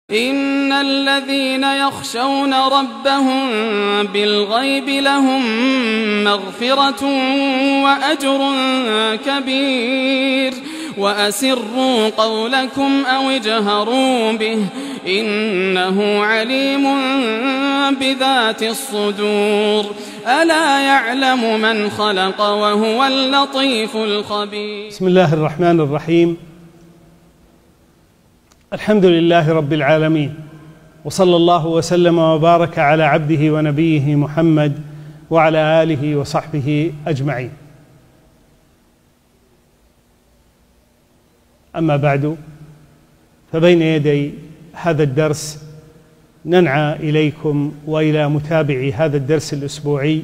إن الذين يخشون ربهم بالغيب لهم مغفرة وأجر كبير وأسروا قولكم أو اجهروا به إنه عليم بذات الصدور ألا يعلم من خلق وهو اللطيف الخبير. بسم الله الرحمن الرحيم. الحمد لله رب العالمين، وصلى الله وسلم وبارك على عبده ونبيه محمد وعلى آله وصحبه أجمعين. أما بعد، فبين يدي هذا الدرس ننعى إليكم وإلى متابعي هذا الدرس الأسبوعي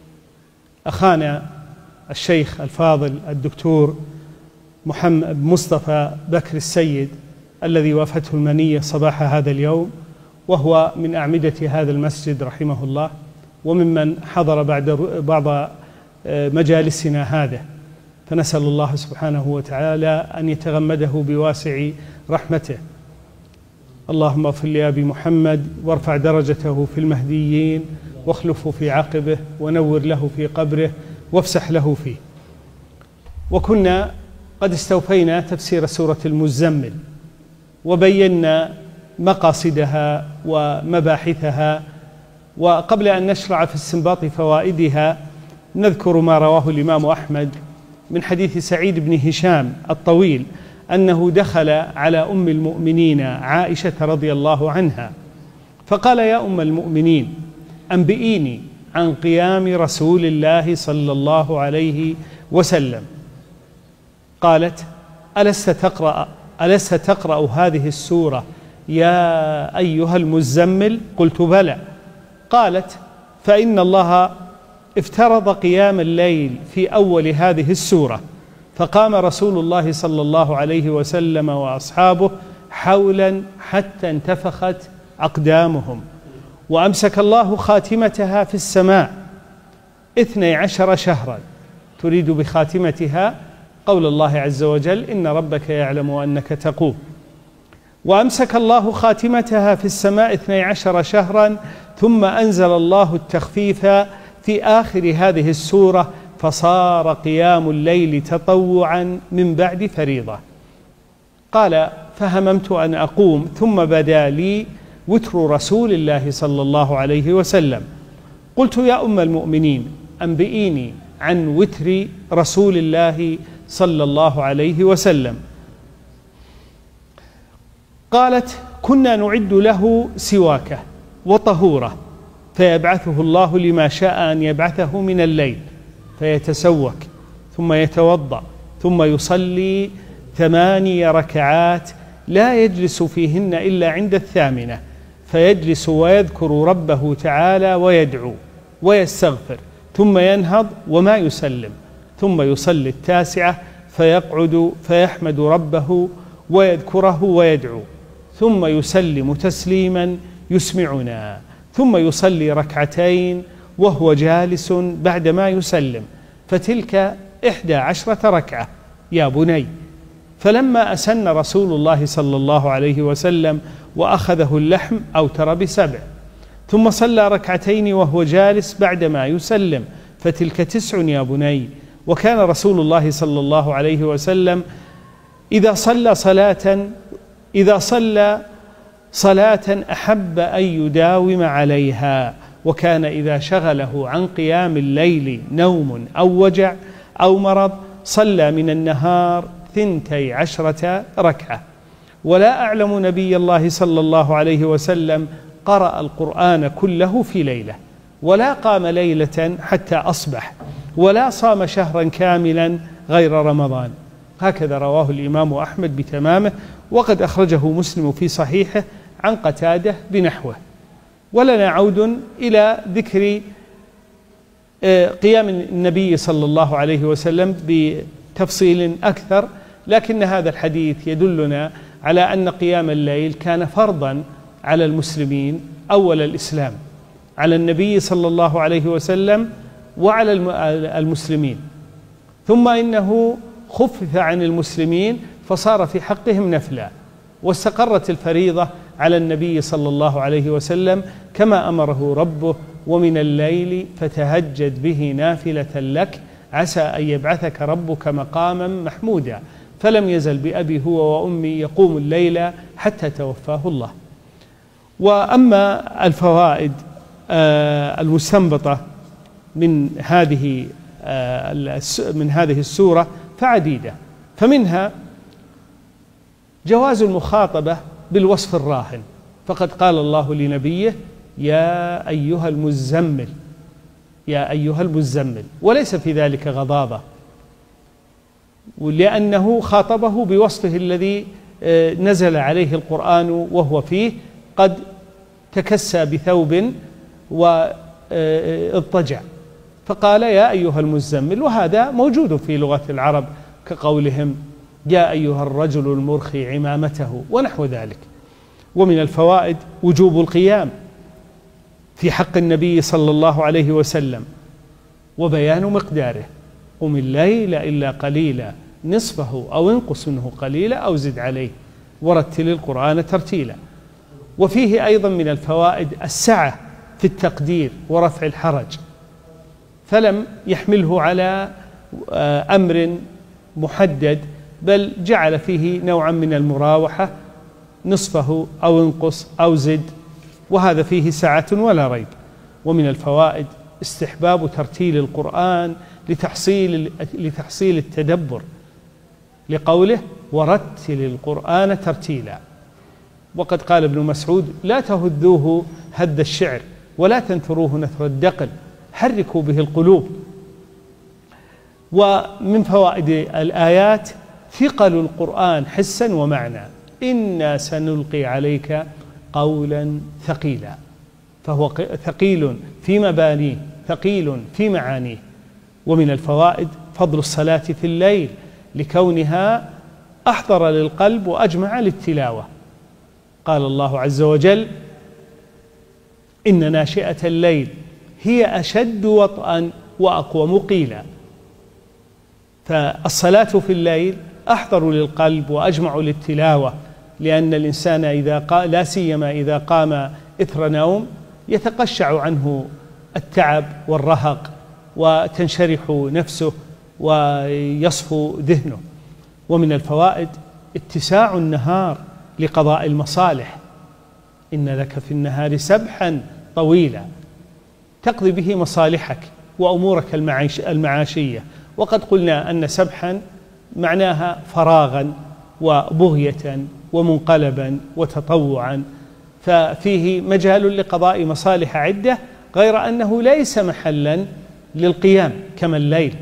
أخانا الشيخ الفاضل الدكتور محمد مصطفى بكر السيد، الذي وافته المنية صباح هذا اليوم، وهو من أعمدة هذا المسجد رحمه الله، وممن حضر بعض مجالسنا هذا، فنسأل الله سبحانه وتعالى أن يتغمده بواسع رحمته. اللهم اغفر لأبي محمد وارفع درجته في المهديين واخلفه في عقبه ونور له في قبره وافسح له فيه. وكنا قد استوفينا تفسير سورة المزمل وبينا مقاصدها ومباحثها، وقبل أن نشرع في استنباط فوائدها نذكر ما رواه الإمام أحمد من حديث سعيد بن هشام الطويل أنه دخل على أم المؤمنين عائشة رضي الله عنها فقال: يا أم المؤمنين، أنبئيني عن قيام رسول الله صلى الله عليه وسلم. قالت: ألست تقرأ هذه السورة يا أيها المزمل؟ قلت: بلى. قالت: فإن الله افترض قيام الليل في أول هذه السورة، فقام رسول الله صلى الله عليه وسلم وأصحابه حولا حتى انتفخت أقدامهم، وأمسك الله خاتمتها في السماء 12 شهرا، تريد بخاتمتها قول الله عز وجل: إن ربك يعلم أنك تقوم. وأمسك الله خاتمتها في السماء 12 شهرا، ثم أنزل الله التخفيف في آخر هذه السورة، فصار قيام الليل تطوعا من بعد فريضة. قال: فهممت أن أقوم، ثم بدا لي وتر رسول الله صلى الله عليه وسلم. قلت: يا أم المؤمنين، أنبئيني عن وتر رسول الله صلى الله عليه وسلم. قالت: كنا نعد له سواكه وطهوره، فيبعثه الله لما شاء أن يبعثه من الليل، فيتسوك ثم يتوضأ ثم يصلي 8 ركعات لا يجلس فيهن إلا عند 8، فيجلس ويذكر ربه تعالى ويدعو ويستغفر، ثم ينهض وما يسلم، ثم يصلي 9 فيقعد فيحمد ربه ويذكره ويدعو، ثم يسلم تسليما يسمعنا، ثم يصلي 2 وهو جالس بعدما يسلم، فتلك 11 ركعة يا بني. فلما أسن رسول الله صلى الله عليه وسلم وأخذه اللحم أوتر ب7، ثم صلى 2 وهو جالس بعدما يسلم، فتلك 9 يا بني. وكان رسول الله صلى الله عليه وسلم إذا صلى صلاة أحب أن يداوم عليها، وكان إذا شغله عن قيام الليل نوم أو وجع أو مرض صلى من النهار 12 ركعة. ولا أعلم نبي الله صلى الله عليه وسلم قرأ القرآن كله في ليلة، ولا قام ليلة حتى أصبح، ولا صام شهرا كاملا غير رمضان. هكذا رواه الإمام أحمد بتمامه، وقد أخرجه مسلم في صحيحه عن قتادة بنحوه. ولنا عود إلى ذكر قيام النبي صلى الله عليه وسلم بتفصيل أكثر، لكن هذا الحديث يدلنا على أن قيام الليل كان فرضا على المسلمين أول الإسلام، على النبي صلى الله عليه وسلم وعلى المسلمين، ثم إنه خفف عن المسلمين فصار في حقهم نفلا، واستقرت الفريضة على النبي صلى الله عليه وسلم كما أمره ربه: ومن الليل فتهجد به نافلة لك عسى أن يبعثك ربك مقاما محمودا. فلم يزل بأبي هو وأمي يقوم الليل حتى توفاه الله. وأما الفوائد المستنبطة من هذه السورة فعديدة، فمنها جواز المخاطبة بالوصف الراهن، فقد قال الله لنبيه: يا أيها المزمل، يا أيها المزمل، وليس في ذلك غضاضة، لأنه خاطبه بوصفه الذي نزل عليه القرآن وهو فيه قد تكسى بثوب واضطجع، فقال: يا أيها المزمل. وهذا موجود في لغة العرب كقولهم: يا أيها الرجل المرخي عمامته، ونحو ذلك. ومن الفوائد وجوب القيام في حق النبي صلى الله عليه وسلم، وبيان مقداره: قم الليل إلا قليلا نصفه أو انقص منه قليلا أو زد عليه ورتل القرآن ترتيلا. وفيه أيضا من الفوائد السعة في التقدير ورفع الحرج، فلم يحمله على أمر محدد، بل جعل فيه نوعا من المراوحة: نصفه أو انقص أو زد، وهذا فيه سعة ولا ريب. ومن الفوائد استحباب ترتيل القرآن لتحصيل التدبر، لقوله: ورتل القرآن ترتيلا. وقد قال ابن مسعود: لا تهذوه هذ الشعر ولا تنثروه نثر الدقل، حركوا به القلوب. ومن فوائد الآيات ثقل القرآن حسا ومعنى: إنا سنلقي عليك قولا ثقيلا، فهو ثقيل في مبانيه ثقيل في معانيه. ومن الفوائد فضل الصلاة في الليل لكونها أحضر للقلب وأجمع للتلاوة. قال الله عز وجل: إن ناشئة الليل هي أشد وطئا وأقوم قيلا. فالصلاة في الليل أحضر للقلب وأجمع للتلاوة، لأن الإنسان لا سيما إذا قام إثر نوم يتقشع عنه التعب والرهق وتنشرح نفسه ويصفو ذهنه. ومن الفوائد اتساع النهار لقضاء المصالح: إن لك في النهار سبحا طويلا تقضي به مصالحك وأمورك المعاشية. وقد قلنا أن سبحا معناها فراغا وبغية ومنقلبا وتطوعا، ففيه مجال لقضاء مصالح عدة، غير أنه ليس محلا للقيام كما الليل.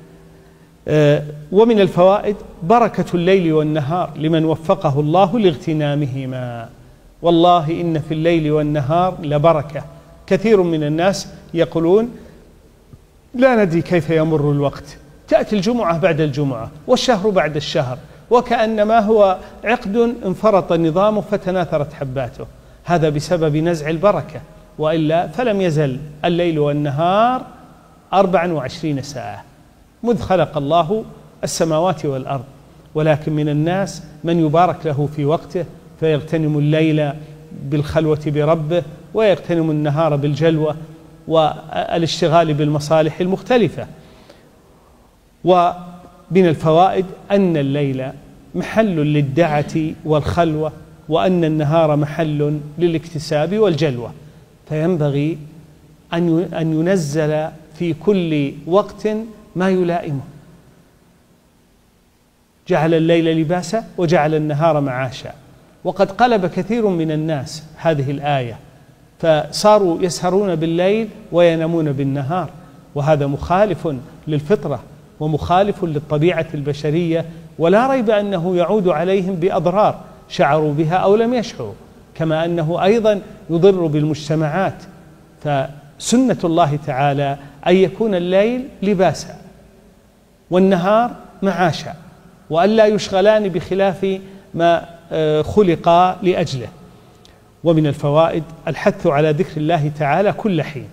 ومن الفوائد بركة الليل والنهار لمن وفقه الله لاغتنامهما. والله إن في الليل والنهار لبركة. كثير من الناس يقولون: لا ندري كيف يمر الوقت، تأتي الجمعة بعد الجمعة والشهر بعد الشهر، وكأنما هو عقد انفرط نظامه فتناثرت حباته. هذا بسبب نزع البركة، وإلا فلم يزل الليل والنهار 24 ساعة مذ خلق الله السماوات والأرض. ولكن من الناس من يبارك له في وقته فيغتنم الليل بالخلوة بربه، ويغتنم النهار بالجلوة والاشتغال بالمصالح المختلفة. ومن الفوائد أن الليل محل للدعة والخلوة، وأن النهار محل للاكتساب والجلوة، فينبغي أن ينزل في كل وقت ما يلائمه. جعل الليل لباسا وجعل النهار معاشا. وقد قلب كثير من الناس هذه الآية، فصاروا يسهرون بالليل وينامون بالنهار، وهذا مخالف للفطرة ومخالف للطبيعة البشرية، ولا ريب أنه يعود عليهم بأضرار شعروا بها أو لم يشعروا، كما أنه أيضا يضر بالمجتمعات. فسنة الله تعالى أن يكون الليل لباسا والنهار معاشا، وأن لا يشغلان بخلاف ما خلقا لأجله. ومن الفوائد الحث على ذكر الله تعالى كل حين.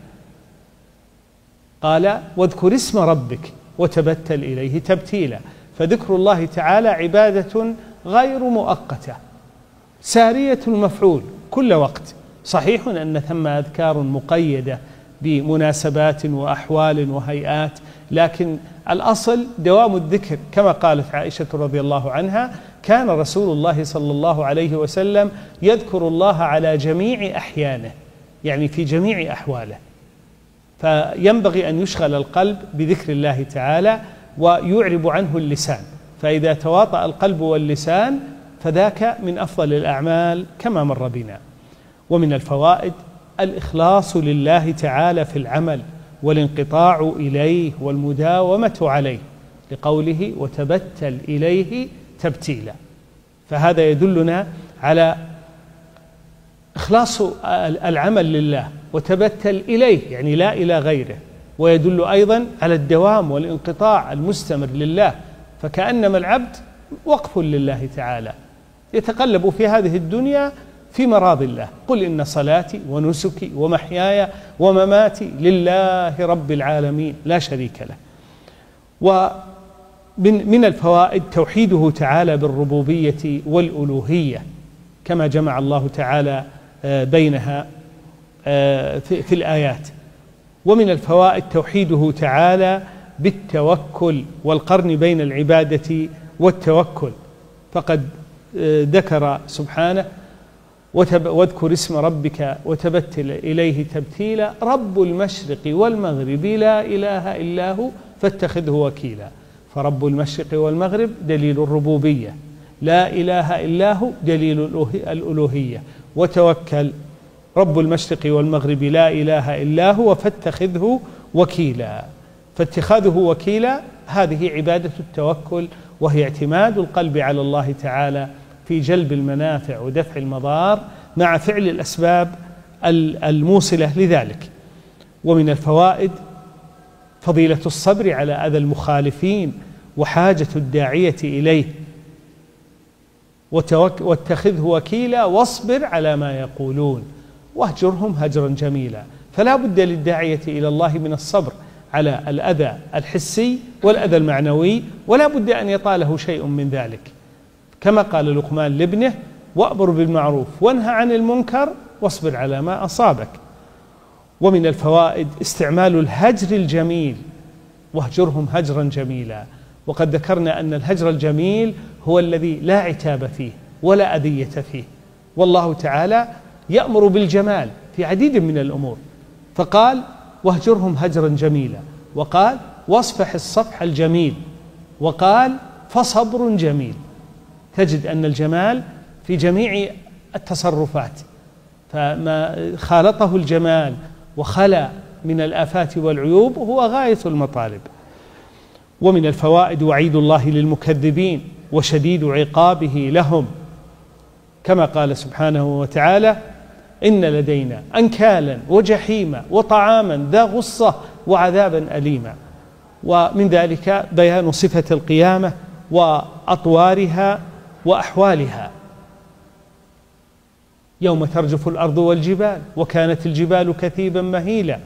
قال: واذكر اسم ربك وتبتل إليه تبتيلا. فذكر الله تعالى عبادة غير مؤقتة، سارية المفعول كل وقت. صحيح أن ثم أذكار مقيدة بمناسبات وأحوال وهيئات، لكن الأصل دوام الذكر. كما قالت عائشة رضي الله عنها: كان رسول الله صلى الله عليه وسلم يذكر الله على جميع أحيانه، يعني في جميع أحواله. فينبغي أن يشغل القلب بذكر الله تعالى ويعرب عنه اللسان، فإذا تواطأ القلب واللسان فذاك من أفضل الأعمال كما مر بنا. ومن الفوائد الإخلاص لله تعالى في العمل والانقطاع إليه والمداومة عليه، لقوله: وتبتل إليه تبتيلا. فهذا يدلنا على إخلاص العمل لله، وتبتل إليه يعني لا إلى غيره، ويدل أيضا على الدوام والانقطاع المستمر لله، فكأنما العبد وقف لله تعالى يتقلب في هذه الدنيا في مراضي الله. قل إن صلاتي ونسكي ومحياي ومماتي لله رب العالمين لا شريك له. ومن الفوائد توحيده تعالى بالربوبية والألوهية، كما جمع الله تعالى بينها في الآيات. ومن الفوائد توحيده تعالى بالتوكل والقرن بين العبادة والتوكل، فقد ذكر سبحانه: واذكر اسم ربك وتبتل إليه تبتيلا رب المشرق والمغرب لا إله إلا هو فاتخذه وكيلا. فرب المشرق والمغرب دليل الربوبية، لا إله إلا هو دليل الألوهية، وتوكل رب المشرق والمغرب لا إله إلا هو فاتخذه وكيلا. فاتخاذه وكيلا هذه عبادة التوكل، وهي اعتماد القلب على الله تعالى في جلب المنافع ودفع المضار مع فعل الأسباب الموصلة لذلك. ومن الفوائد فضيلة الصبر على أذى المخالفين وحاجة الداعية إليه، واتخذه وكيلا واصبر على ما يقولون واهجرهم هجرا جميلا. فلا بد للداعية إلى الله من الصبر على الأذى الحسي والأذى المعنوي، ولا بد أن يطاله شيء من ذلك، كما قال لقمان لابنه: وأمر بالمعروف وانهى عن المنكر واصبر على ما أصابك. ومن الفوائد استعمال الهجر الجميل: واهجرهم هجرا جميلا. وقد ذكرنا أن الهجر الجميل هو الذي لا عتاب فيه ولا أذية فيه، والله تعالى يأمر بالجمال في عديد من الأمور، فقال: واهجرهم هجرا جميلا، وقال: واصفح الصفح الجميل، وقال: فصبر جميل. تجد أن الجمال في جميع التصرفات، فما خالطه الجمال وخلى من الآفات والعيوب هو غاية المطالب. ومن الفوائد وعيد الله للمكذبين وشديد عقابه لهم، كما قال سبحانه وتعالى: إن لدينا أنكالا وجحيما وطعاما ذا غصة وعذابا أليما. ومن ذلك بيان صفة القيامة وأطوارها وأحوالها: يوم ترجف الأرض والجبال وكانت الجبال كثيبا مهيلا.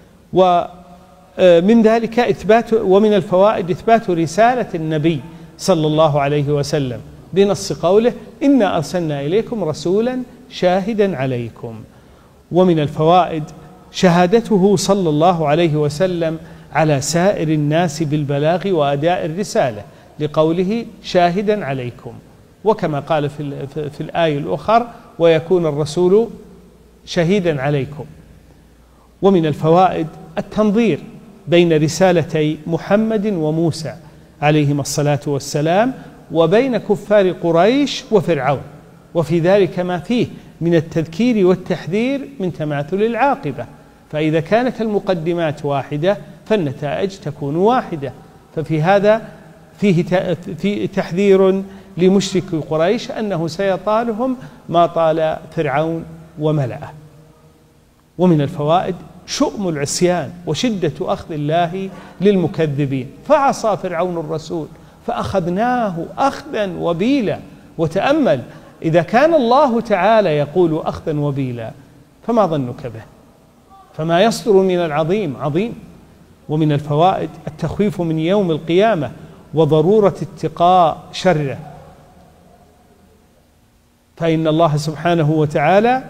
ومن ذلك ومن الفوائد إثبات رسالة النبي صلى الله عليه وسلم بنص قوله: إنا أرسلنا إليكم رسولا شاهدا عليكم. ومن الفوائد شهادته صلى الله عليه وسلم على سائر الناس بالبلاغ وأداء الرسالة، لقوله: شاهدا عليكم، وكما قال في الآية الأخرى: ويكون الرسول شهيدا عليكم. ومن الفوائد التنظير بين رسالتي محمد وموسى عليهما الصلاة والسلام وبين كفار قريش وفرعون، وفي ذلك ما فيه من التذكير والتحذير من تماثل العاقبة، فإذا كانت المقدمات واحدة فالنتائج تكون واحدة. ففي هذا فيه تحذير لمشركي قريش أنه سيطالهم ما طال فرعون وملأه. ومن الفوائد شؤم العصيان وشدة أخذ الله للمكذبين، فعصى فرعون الرسول فأخذناه أخذا وبيلا. وتأمل، إذا كان الله تعالى يقول أخذا وبيلا فما ظنك به؟ فما يصدر من العظيم عظيم. ومن الفوائد التخويف من يوم القيامة وضرورة اتقاء شره، فإن الله سبحانه وتعالى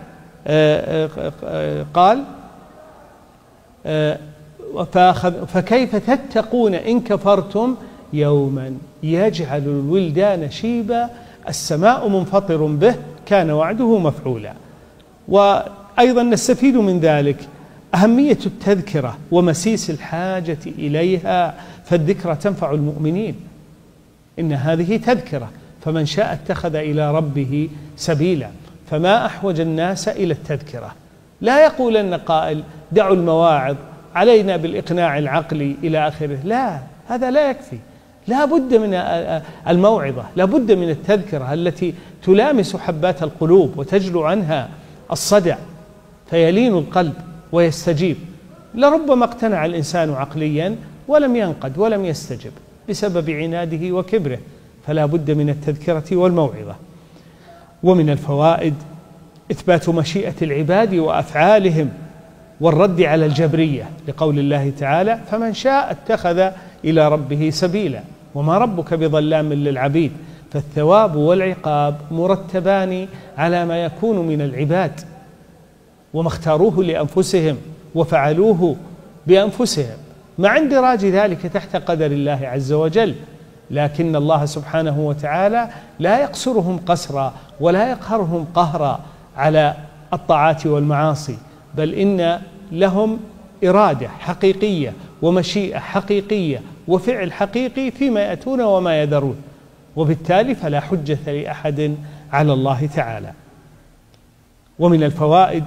قال فكيف تتقون إن كفرتم يوما يجعل الولدان شيبا السماء منفطر به كان وعده مفعولا. وأيضا نستفيد من ذلك أهمية التذكرة ومسيس الحاجة إليها، فالذكرى تنفع المؤمنين، إن هذه تذكرة، فمن شاء اتخذ إلى ربه سبيلا. فما أحوج الناس إلى التذكرة. لا يقولن قائل دعوا المواعظ، علينا بالإقناع العقلي إلى آخره، لا، هذا لا يكفي. لا بد من الموعظة، لا بد من التذكرة التي تلامس حبات القلوب وتجلو عنها الصدع فيلين القلب ويستجيب. لربما اقتنع الإنسان عقليا ولم ينقد ولم يستجب بسبب عناده وكبره، فلا بد من التذكرة والموعظة. ومن الفوائد إثبات مشيئة العباد وأفعالهم والرد على الجبرية، لقول الله تعالى فمن شاء اتخذ إلى ربه سبيلا وما ربك بظلام للعبيد. فالثواب والعقاب مرتبان على ما يكون من العباد وما اختاروه لأنفسهم وفعلوه بأنفسهم، مع اندراج ذلك تحت قدر الله عز وجل. لكن الله سبحانه وتعالى لا يقصرهم قسرا ولا يقهرهم قهرا على الطاعات والمعاصي، بل إن لهم إرادة حقيقية ومشيئة حقيقية وفعل حقيقي فيما يأتون وما يذرون، وبالتالي فلا حجة لأحد على الله تعالى. ومن الفوائد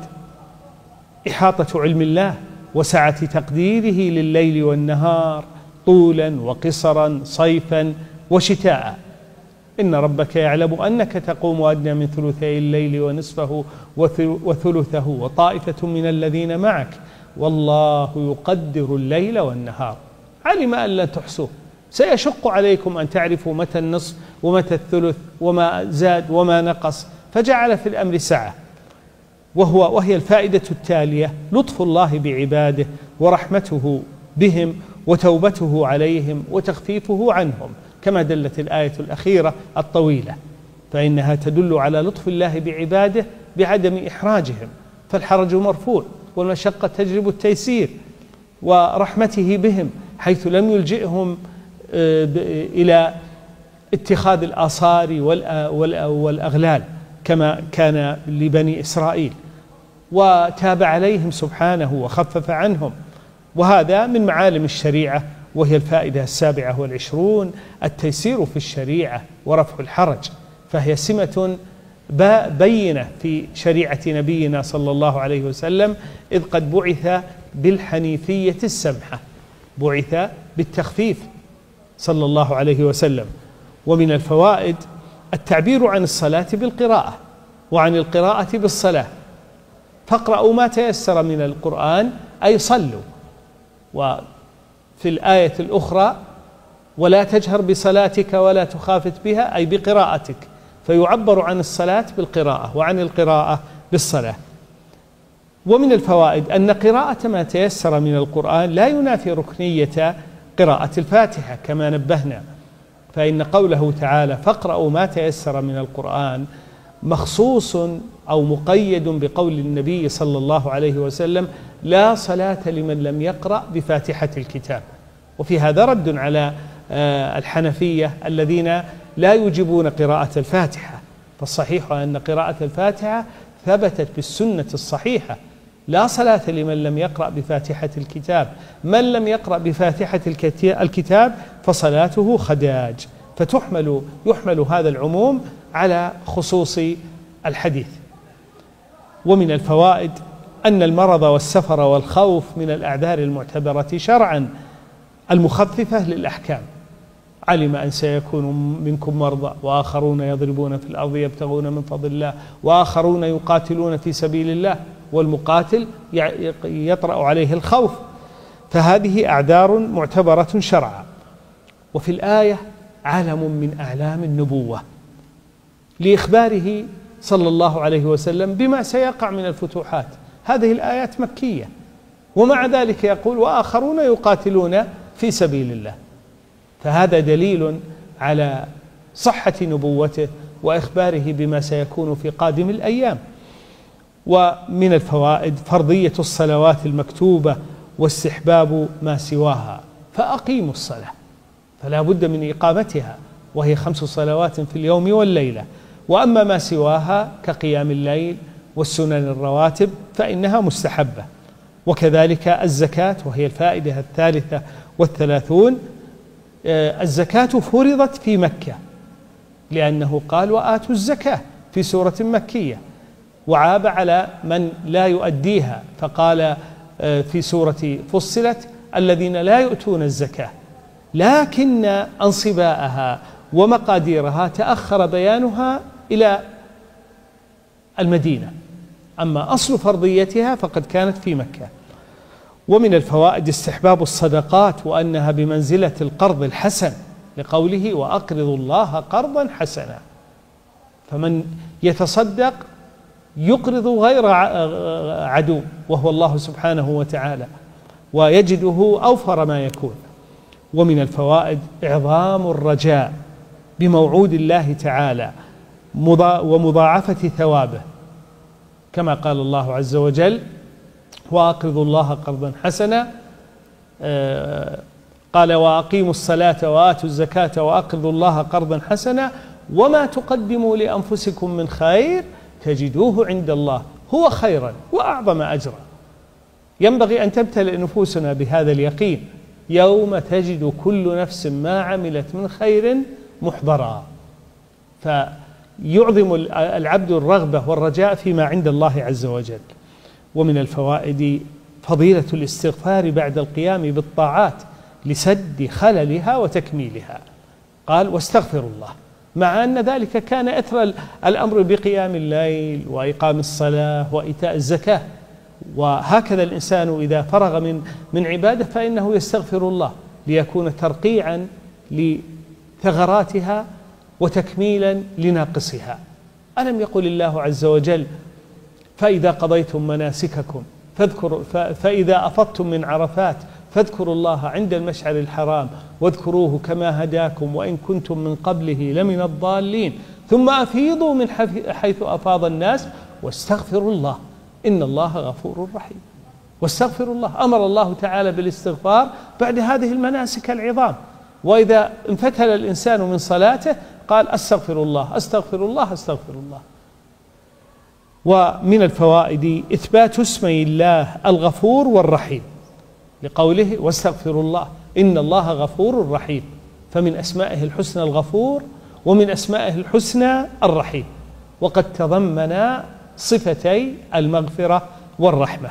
إحاطة علم الله وسعة تقديره لليل والنهار طولا وقصرا صيفا وشتاء. إن ربك يعلم أنك تقوم أدنى من ثلثي الليل ونصفه وثلثه وطائفة من الذين معك والله يقدر الليل والنهار. علم أن لا تحصوه، سيشق عليكم أن تعرفوا متى النصف ومتى الثلث وما زاد وما نقص، فجعل في الأمر سعة. وهي الفائدة التالية لطف الله بعباده ورحمته بهم وتوبته عليهم وتخفيفه عنهم، كما دلت الآية الأخيرة الطويلة، فإنها تدل على لطف الله بعباده بعدم إحراجهم، فالحرج مرفوع والمشقة تجلب التيسير، ورحمته بهم حيث لم يلجئهم إلى اتخاذ الآثار والأغلال كما كان لبني إسرائيل، وتاب عليهم سبحانه وخفف عنهم. وهذا من معالم الشريعة، وهي الفائدة 27 التيسير في الشريعة ورفع الحرج، فهي سمة بينة في شريعة نبينا صلى الله عليه وسلم، إذ قد بعث بالحنيفية السمحة، بعث بالتخفيف صلى الله عليه وسلم. ومن الفوائد التعبير عن الصلاة بالقراءة وعن القراءة بالصلاة، فاقرأوا ما تيسر من القرآن أي صلوا. وفي الآية الأخرى ولا تجهر بصلاتك ولا تخافت بها أي بقراءتك، فيعبر عن الصلاة بالقراءة وعن القراءة بالصلاة. ومن الفوائد أن قراءة ما تيسر من القرآن لا ينافي ركنية قراءة الفاتحة كما نبهنا، فإن قوله تعالى فاقرأوا ما تيسر من القرآن مخصوص أو مقيد بقول النبي صلى الله عليه وسلم لا صلاة لمن لم يقرأ بفاتحة الكتاب. وفي هذا رد على الحنفية الذين لا يجبون قراءة الفاتحة، فالصحيح أن قراءة الفاتحة ثبتت بالسنة الصحيحة، لا صلاة لمن لم يقرأ بفاتحة الكتاب، من لم يقرأ بفاتحة الكتاب فصلاته خداج، يحمل هذا العموم على خصوص الحديث. ومن الفوائد أن المرض والسفر والخوف من الأعذار المعتبرة شرعا المخففة للأحكام. علم أن سيكون منكم مرضى وآخرون يضربون في الأرض يبتغون من فضل الله وآخرون يقاتلون في سبيل الله، والمقاتل يطرأ عليه الخوف، فهذه أعذار معتبرة شرعا. وفي الآية علم من أعلام النبوة لإخباره صلى الله عليه وسلم بما سيقع من الفتوحات. هذه الآيات مكية، ومع ذلك يقول وآخرون يقاتلون في سبيل الله، فهذا دليل على صحة نبوته وإخباره بما سيكون في قادم الأيام. ومن الفوائد فرضية الصلوات المكتوبة واستحباب ما سواها، فأقيموا الصلاة، فلا بد من إقامتها، وهي 5 صلوات في اليوم والليلة. وأما ما سواها كقيام الليل والسنن الرواتب فإنها مستحبة. وكذلك الزكاة، وهي الفائدة 33. الزكاة فرضت في مكة، لأنه قال وآتوا الزكاة في سورة مكية، وعاب على من لا يؤديها، فقال في سورة فصلت الذين لا يؤتون الزكاة، لكن أنصباءها ومقاديرها تأخر بيانها إلى المدينة، أما أصل فرضيتها فقد كانت في مكة. ومن الفوائد استحباب الصدقات، وأنها بمنزلة القرض الحسن، لقوله وأقرضوا الله قرضا حسنا، فمن يتصدق يقرض غير عدو وهو الله سبحانه وتعالى، ويجده أوفر ما يكون. ومن الفوائد إعظام الرجاء بموعود الله تعالى ومضاعفة ثوابه، كما قال الله عز وجل وأقرضوا الله قرضا حسنا، قال وأقيموا الصلاة وآتوا الزكاة وأقرضوا الله قرضا حسنا وما تقدموا لأنفسكم من خير تجدوه عند الله هو خيرا وأعظم أجرا. ينبغي أن تمتلئ نفوسنا بهذا اليقين يوم تجد كل نفس ما عملت من خير محضرا، فيعظم العبد الرغبة والرجاء فيما عند الله عز وجل. ومن الفوائد فضيلة الاستغفار بعد القيام بالطاعات لسد خللها وتكميلها، قال واستغفروا الله، مع أن ذلك كان أثر الأمر بقيام الليل وإقام الصلاة وإيتاء الزكاة. وهكذا الإنسان إذا فرغ من عبادة فإنه يستغفر الله ليكون ترقيعا لثغراتها وتكميلا لناقصها. ألم يقل الله عز وجل فإذا قضيتم مناسككم فإذا أفضتم من عرفات فاذكروا الله عند المشعر الحرام واذكروه كما هداكم وإن كنتم من قبله لمن الضالين ثم أفيضوا من حيث أفاض الناس واستغفروا الله إن الله غفور رحيم. واستغفروا الله، أمر الله تعالى بالاستغفار بعد هذه المناسك العظام. وإذا انفتل الإنسان من صلاته قال أستغفر الله أستغفر الله أستغفر الله. ومن الفوائد إثبات اسمي الله الغفور والرحيم، لقوله واستغفروا الله إن الله غفور رحيم، فمن أسمائه الحسنى الغفور ومن أسمائه الحسنى الرحيم، وقد تضمن صفتي المغفرة والرحمة.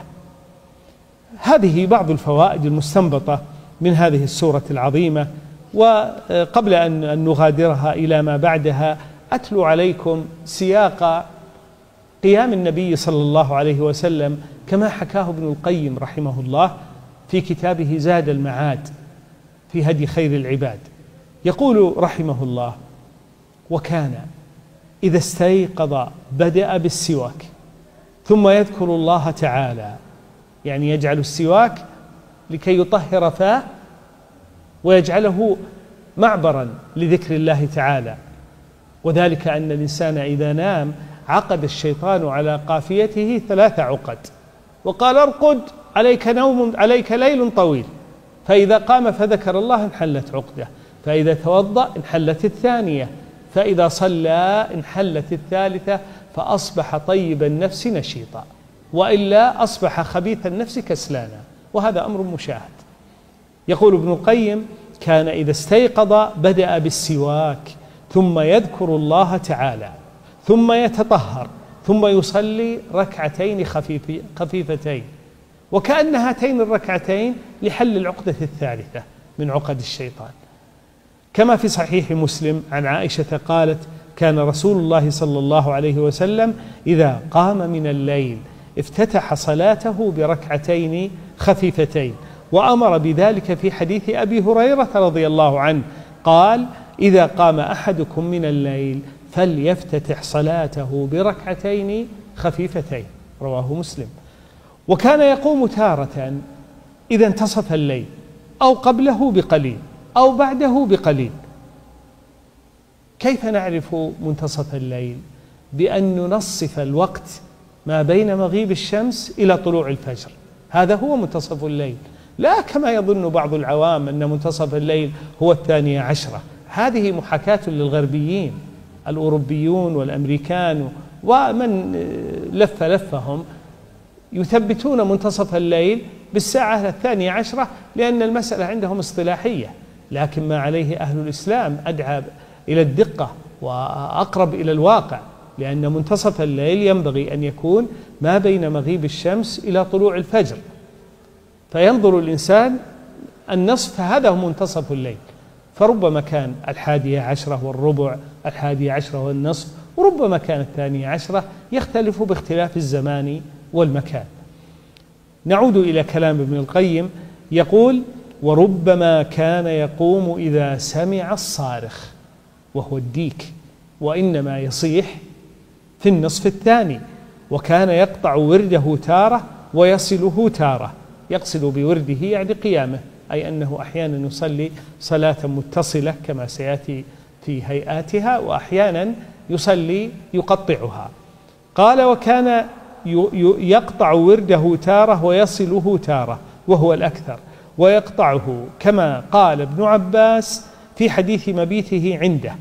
هذه بعض الفوائد المستنبطة من هذه السورة العظيمة. وقبل أن نغادرها إلى ما بعدها أتلو عليكم سياق قيام النبي صلى الله عليه وسلم كما حكاه ابن القيم رحمه الله في كتابه زاد المعاد في هدي خير العباد. يقول رحمه الله وكان إذا استيقظ بدأ بالسواك ثم يذكر الله تعالى، يعني يجعل السواك لكي يطهر فاه ويجعله معبرا لذكر الله تعالى. وذلك أن الإنسان إذا نام عقد الشيطان على قافيته 3 عقد وقال ارقد عليك ليل طويل، فإذا قام فذكر الله انحلت عقده، فإذا توضأ انحلت الثانية، فإذا صلى انحلت الثالثة، فأصبح طيب النفس نشيطا، وإلا أصبح خبيث النفس كسلانا، وهذا أمر مشاهد. يقول ابن القيم كان إذا استيقظ بدأ بالسواك ثم يذكر الله تعالى ثم يتطهر ثم يصلي ركعتين خفيفتين، وكأن هاتين الركعتين لحل العقدة الثالثة من عقد الشيطان. كما في صحيح مسلم عن عائشة قالت كان رسول الله صلى الله عليه وسلم إذا قام من الليل افتتح صلاته بركعتين خفيفتين، وأمر بذلك في حديث أبي هريرة رضي الله عنه قال إذا قام أحدكم من الليل فليفتتح صلاته بركعتين خفيفتين، رواه مسلم. وكان يقوم تارة إذا انتصف الليل أو قبله بقليل أو بعده بقليل، كيف نعرف منتصف الليل؟ بأن ننصف الوقت ما بين مغيب الشمس إلى طلوع الفجر، هذا هو منتصف الليل، لا كما يظن بعض العوام أن منتصف الليل هو 12. هذه محاكاة للغربيين الأوروبيون والأمريكان ومن لفهم يثبتون منتصف الليل بالساعة 12 لأن المسألة عندهم اصطلاحية، لكن ما عليه أهل الإسلام أدعى إلى الدقة وأقرب إلى الواقع، لأن منتصف الليل ينبغي أن يكون ما بين مغيب الشمس إلى طلوع الفجر، فينظر الإنسان النصف هذا هو منتصف الليل، فربما كان 11 والربع، 11 والنصف، وربما كان 12، يختلف باختلاف الزمان والمكان. نعود إلى كلام ابن القيم، يقول: وربما كان يقوم إذا سمع الصارخ، وهو الديك، وإنما يصيح في النصف الثاني، وكان يقطع ورده تارة ويصله تارة. يقصد بورده يعني قيامه، أي أنه أحيانا يصلي صلاة متصلة كما سيأتي في هيئاتها، وأحيانا يصلي يقطعها. قال: وكان يقطع ورده تارة ويصله تارة، وهو الأكثر، ويقطعه كما قال ابن عباس في حديث مبيته عنده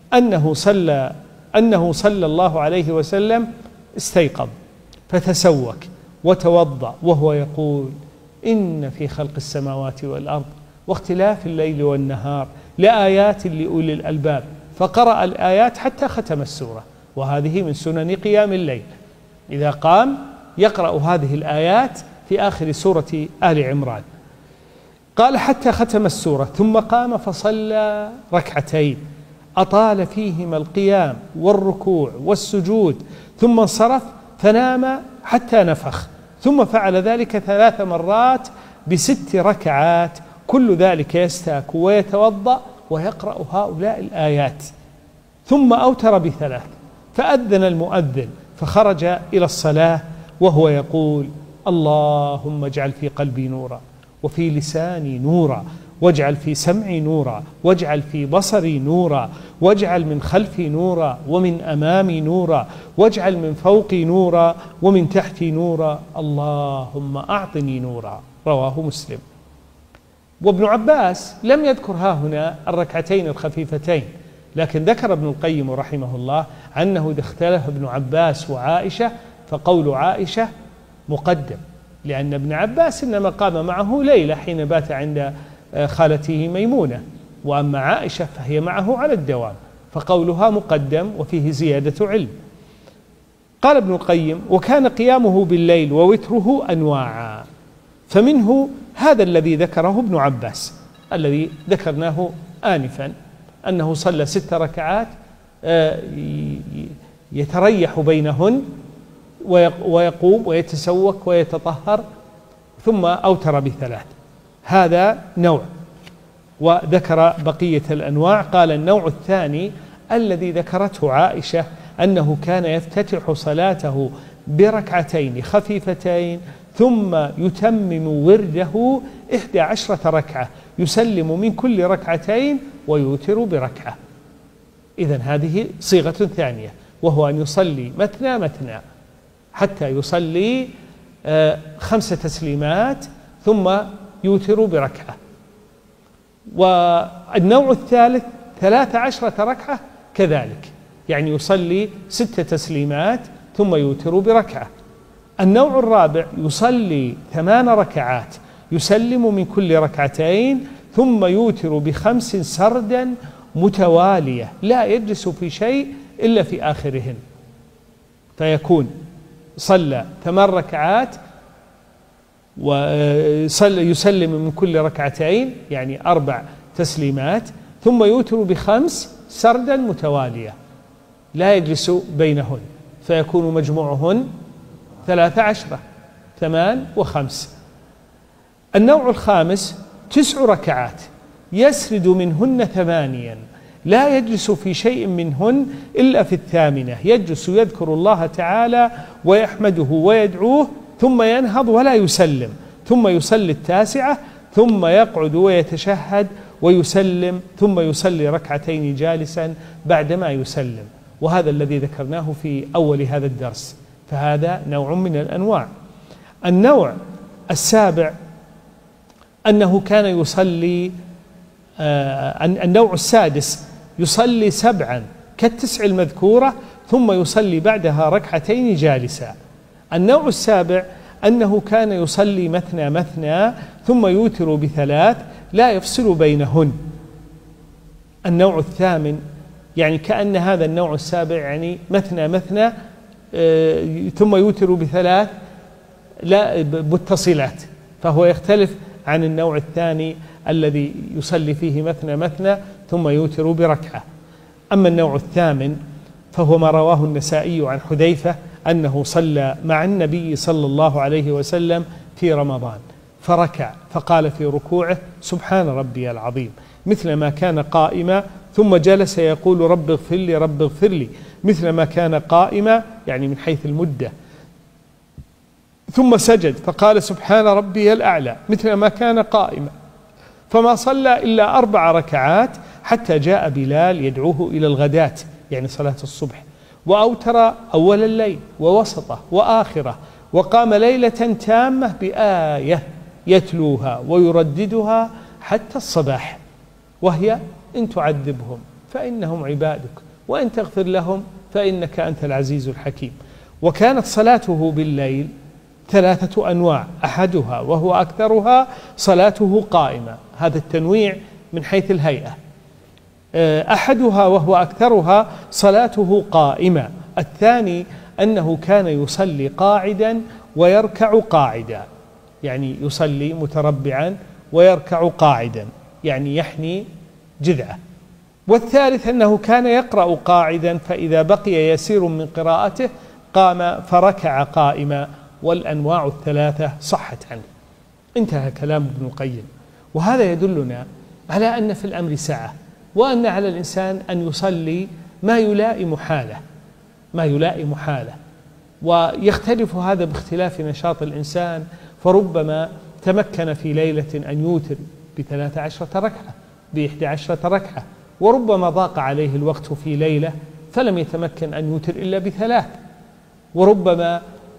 أنه صلى الله عليه وسلم استيقظ فتسوك وتوضأ وهو يقول: إن في خلق السماوات والأرض واختلاف الليل والنهار لآيات لأولي الألباب، فقرأ الآيات حتى ختم السورة، وهذه من سنن قيام الليل، إذا قام يقرأ هذه الآيات في آخر سورة آل عمران. قال: حتى ختم السورة، ثم قام فصلى ركعتين أطال فيهما القيام والركوع والسجود، ثم انصرف فنام حتى نفخ، ثم فعل ذلك 3 مرات ب6 ركعات، كل ذلك يستاك ويتوضأ ويقرأ هؤلاء الآيات، ثم أوتر ب3، فأذن المؤذن فخرج إلى الصلاة وهو يقول: اللهم اجعل في قلبي نورا، وفي لساني نورا، واجعل في سمعي نورا، واجعل في بصري نورا، واجعل من خلفي نورا، ومن أمامي نورا، واجعل من فوقي نورا، ومن تحتي نورا، اللهم أعطني نورا. رواه مسلم. وابن عباس لم يذكر ها هنا الركعتين الخفيفتين، لكن ذكر ابن القيم رحمه الله أنه إذا اختلف ابن عباس وعائشة فقول عائشة مقدم، لأن ابن عباس إنما قام معه ليلة حين بات عند خالته ميمونة، وأما عائشة فهي معه على الدوام، فقولها مقدم وفيه زيادة علم. قال ابن القيم: وكان قيامه بالليل ووتره أنواعا، فمنه هذا الذي ذكره ابن عباس الذي ذكرناه آنفا، أنه صلى 6 ركعات يتريح بينهن ويقوم ويتسوك ويتطهر، ثم أوتر ب3، هذا نوع. وذكر بقية الأنواع. قال: النوع الثاني الذي ذكرته عائشة أنه كان يفتتح صلاته بركعتين خفيفتين، ثم يتمم ورده 11 ركعة، يسلم من كل ركعتين ويوتر بركعة. إذن هذه صيغة ثانية، وهو أن يصلي مثنى مثنى حتى يصلي 5 تسليمات ثم يوتر بركعة. والنوع الثالث 13 ركعة كذلك، يعني يصلي 6 تسليمات ثم يوتر بركعة. النوع الرابع يصلي 8 ركعات، يسلم من كل ركعتين ثم يوتر ب5 سردا متوالية، لا يجلس في شيء إلا في آخرهن، فيكون صلى 8 ركعات ويسلم من كل ركعتين يعني 4 تسليمات، ثم يوتر ب5 سردا متوالية لا يجلس بينهن، فيكون مجموعهن 13، 8 و5. النوع الخامس 9 ركعات يسرد منهن 8، لا يجلس في شيء منهن إلا في 8، يجلس يذكر الله تعالى ويحمده ويدعوه، ثم ينهض ولا يسلم، ثم يصلي 9، ثم يقعد ويتشهد ويسلم ثم يصلي ركعتين جالسا بعدما يسلم، وهذا الذي ذكرناه في أول هذا الدرس، فهذا نوع من الأنواع. النوع السابع أنه كان يصلي النوع السادس يصلي 7 كالتسع المذكورة ثم يصلي بعدها ركعتين جالسا. النوع السابع أنه كان يصلي مثنى مثنى ثم يوتر ب3 لا يفصل بينهن. النوع الثامن يعني كأن هذا النوع السابع يعني مثنى مثنى ثم يوتر ب3 لا متصلات، فهو يختلف عن النوع الثاني الذي يصلي فيه مثنى مثنى ثم يوتر بركعة. أما النوع الثامن فهو ما رواه النسائي عن حذيفة أنه صلى مع النبي صلى الله عليه وسلم في رمضان فركع فقال في ركوعه سبحان ربي العظيم مثل ما كان قائما، ثم جلس يقول رب اغفر لي رب اغفر لي مثل ما كان قائما، يعني من حيث المدة، ثم سجد فقال سبحان ربي الأعلى مثل ما كان قائما، فما صلى إلا 4 ركعات حتى جاء بلال يدعوه إلى الغداة يعني صلاة الصبح، وأوتر أول الليل ووسطه وآخره، وقام ليلة تامة بآية يتلوها ويرددها حتى الصباح، وهي إن تعذبهم فإنهم عبادك وإن تغفر لهم فإنك أنت العزيز الحكيم. وكانت صلاته بالليل 3 أنواع، أحدها وهو أكثرها صلاته قائمة، هذا التنويع من حيث الهيئة، أحدها وهو أكثرها صلاته قائمة، الثاني أنه كان يصلي قاعدا ويركع قاعدا، يعني يصلي متربعا ويركع قاعدا يعني يحني جذعه، والثالث أنه كان يقرأ قاعدا فإذا بقي يسير من قراءته قام فركع قائما، والأنواع ال3 صحت عنه. انتهى كلام ابن القيم، وهذا يدلنا على أن في الأمر سعة، وأن على الإنسان أن يصلي ما يلائم حاله، ويختلف هذا باختلاف نشاط الإنسان، فربما تمكن في ليلة أن يوتر ب13 ركعة ب11 ركعة، وربما ضاق عليه الوقت في ليلة فلم يتمكن أن يوتر إلا ب3، وربما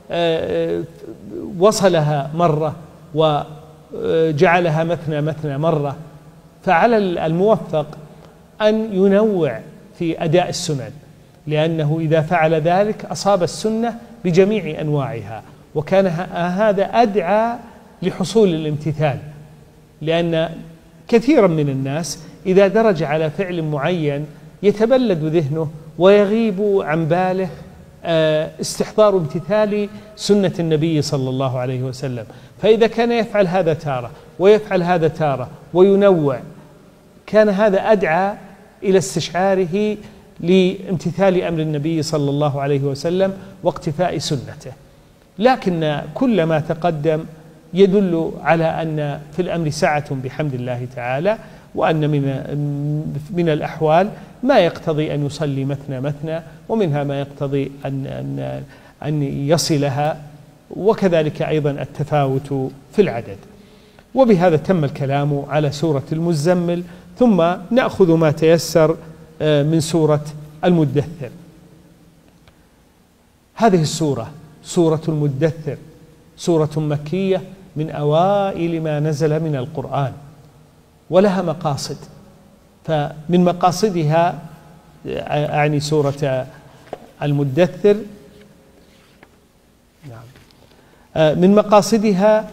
وصلها مرة وجعلها مثنى مثنى مرة. فعلى الموفق أن ينوع في أداء السنن، لأنه إذا فعل ذلك أصاب السنة بجميع أنواعها، وكان هذا أدعى لحصول الامتثال، لأن كثيرا من الناس إذا درج على فعل معين يتبلد ذهنه ويغيب عن باله استحضار امتثال سنة النبي صلى الله عليه وسلم، فإذا كان يفعل هذا تارة ويفعل هذا تارة وينوع كان هذا أدعى إلى استشعاره لامتثال أمر النبي صلى الله عليه وسلم واقتفاء سنته. لكن كل ما تقدم يدل على أن في الأمر سعة بحمد الله تعالى، وأن من الأحوال ما يقتضي أن يصلي مثنى مثنى، ومنها ما يقتضي أن يصلها، وكذلك أيضا التفاوت في العدد. وبهذا تم الكلام على سورة المزمل، ثم نأخذ ما تيسر من سورة المدثر. هذه السورة سورة المدثر سورة مكية من أوائل ما نزل من القرآن، ولها مقاصد، فمن مقاصدها أعني سورة المدثر من مقاصدها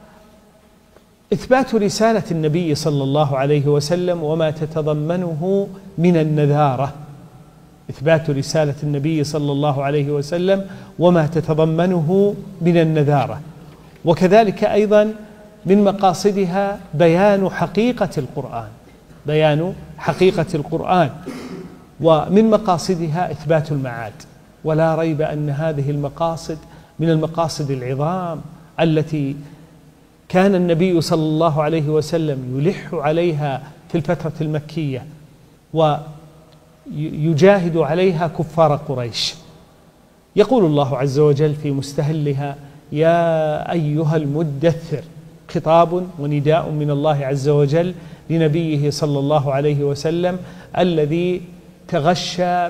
إثبات رسالة النبي صلى الله عليه وسلم وما تتضمنه من النذارة، إثبات رسالة النبي صلى الله عليه وسلم وما تتضمنه من النذارة. وكذلك أيضا من مقاصدها بيان حقيقة القرآن، بيان حقيقة القرآن، ومن مقاصدها إثبات المعاد. ولا ريب أن هذه المقاصد من المقاصد العظام التي كان النبي صلى الله عليه وسلم يلح عليها في الفترة المكية ويجاهد عليها كفار قريش. يقول الله عز وجل في مستهلها: يا أيها المدثر، خطاب ونداء من الله عز وجل لنبيه صلى الله عليه وسلم الذي تغشى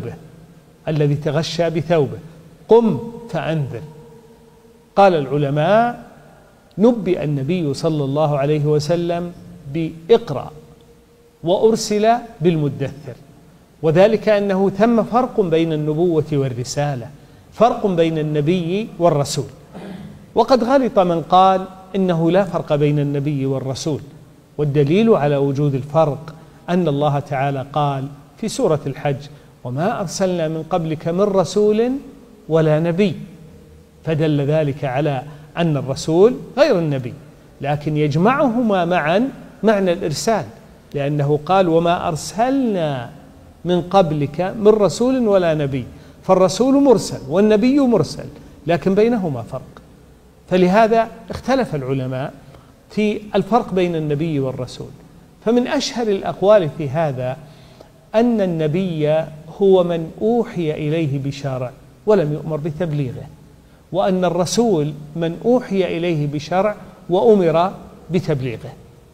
بثوبه قم فأنذر. قال العلماء: نبئ النبي صلى الله عليه وسلم بإقرأ وأرسل بالمدثر، وذلك أنه ثم فرق بين النبوة والرسالة، فرق بين النبي والرسول. وقد غلط من قال إنه لا فرق بين النبي والرسول، والدليل على وجود الفرق أن الله تعالى قال في سورة الحج: وما أرسلنا من قبلك من رسول ولا نبي، فدل ذلك على أن الرسول غير النبي، لكن يجمعهما معا معنى الإرسال، لأنه قال: وما أرسلنا من قبلك من رسول ولا نبي، فالرسول مرسل والنبي مرسل، لكن بينهما فرق. فلهذا اختلف العلماء في الفرق بين النبي والرسول. فمن أشهر الأقوال في هذا أن النبي هو من أوحي إليه بشرع ولم يؤمر بتبليغه، وأن الرسول من أوحي إليه بشرع وأمر بتبليغه.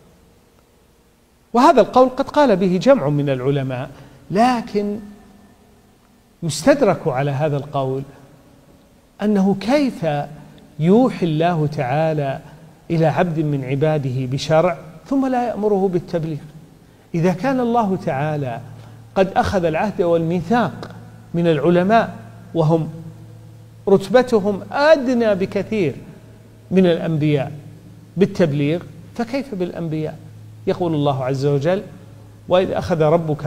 وهذا القول قد قال به جمع من العلماء، لكن يستدرك على هذا القول أنه كيف يوحي الله تعالى إلى عبد من عباده بشرع ثم لا يأمره بالتبليغ؟ إذا كان الله تعالى قد أخذ العهد والميثاق من العلماء وهم رتبتهم أدنى بكثير من الأنبياء بالتبليغ، فكيف بالأنبياء؟ يقول الله عز وجل: وإذ أخذ ربك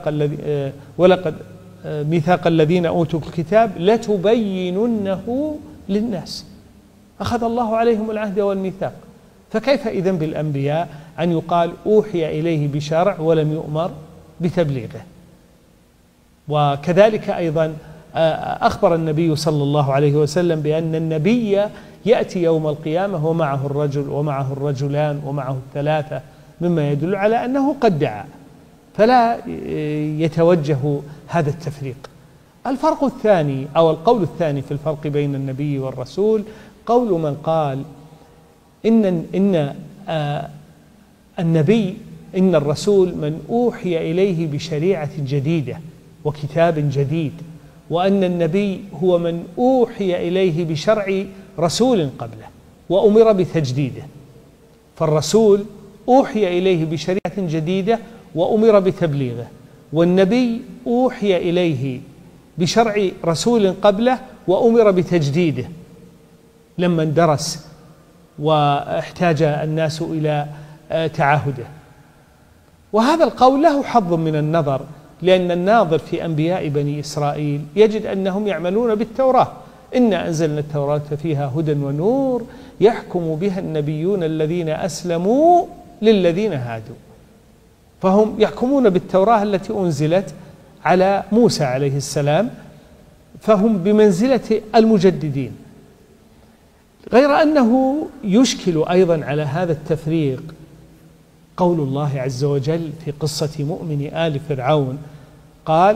ميثاق الذين أوتوا الكتاب لتبيننه للناس. أخذ الله عليهم العهد والميثاق، فكيف إذن بالأنبياء أن يقال أوحي إليه بشرع ولم يؤمر بتبليغه؟ وكذلك أيضا أخبر النبي صلى الله عليه وسلم بأن النبي يأتي يوم القيامة ومعه الرجل ومعه الرجلان ومعه الثلاثة، مما يدل على أنه قد دعا، فلا يتوجه هذا التفريق. الفرق الثاني أو القول الثاني في الفرق بين النبي والرسول قول من قال إن الرسول من أوحي إليه بشريعة جديدة وكتاب جديد، وأن النبي هو من أوحي إليه بشرع رسول قبله وأمر بتجديده. فالرسول أوحي إليه بشريعة جديدة وأمر بتبليغه، والنبي أوحي إليه بشرع رسول قبله وأمر بتجديده لما اندرس واحتاج الناس إلى تعاهده. وهذا القول له حظ من النظر، لأن الناظر في أنبياء بني إسرائيل يجد أنهم يعملون بالتوراة: إنا أنزلنا التوراة فيها هدى ونور يحكم بها النبيون الذين أسلموا للذين هادوا. فهم يحكمون بالتوراة التي أنزلت على موسى عليه السلام، فهم بمنزلة المجددين. غير أنه يشكل أيضا على هذا التفريق قول الله عز وجل في قصة مؤمن آل فرعون، قال: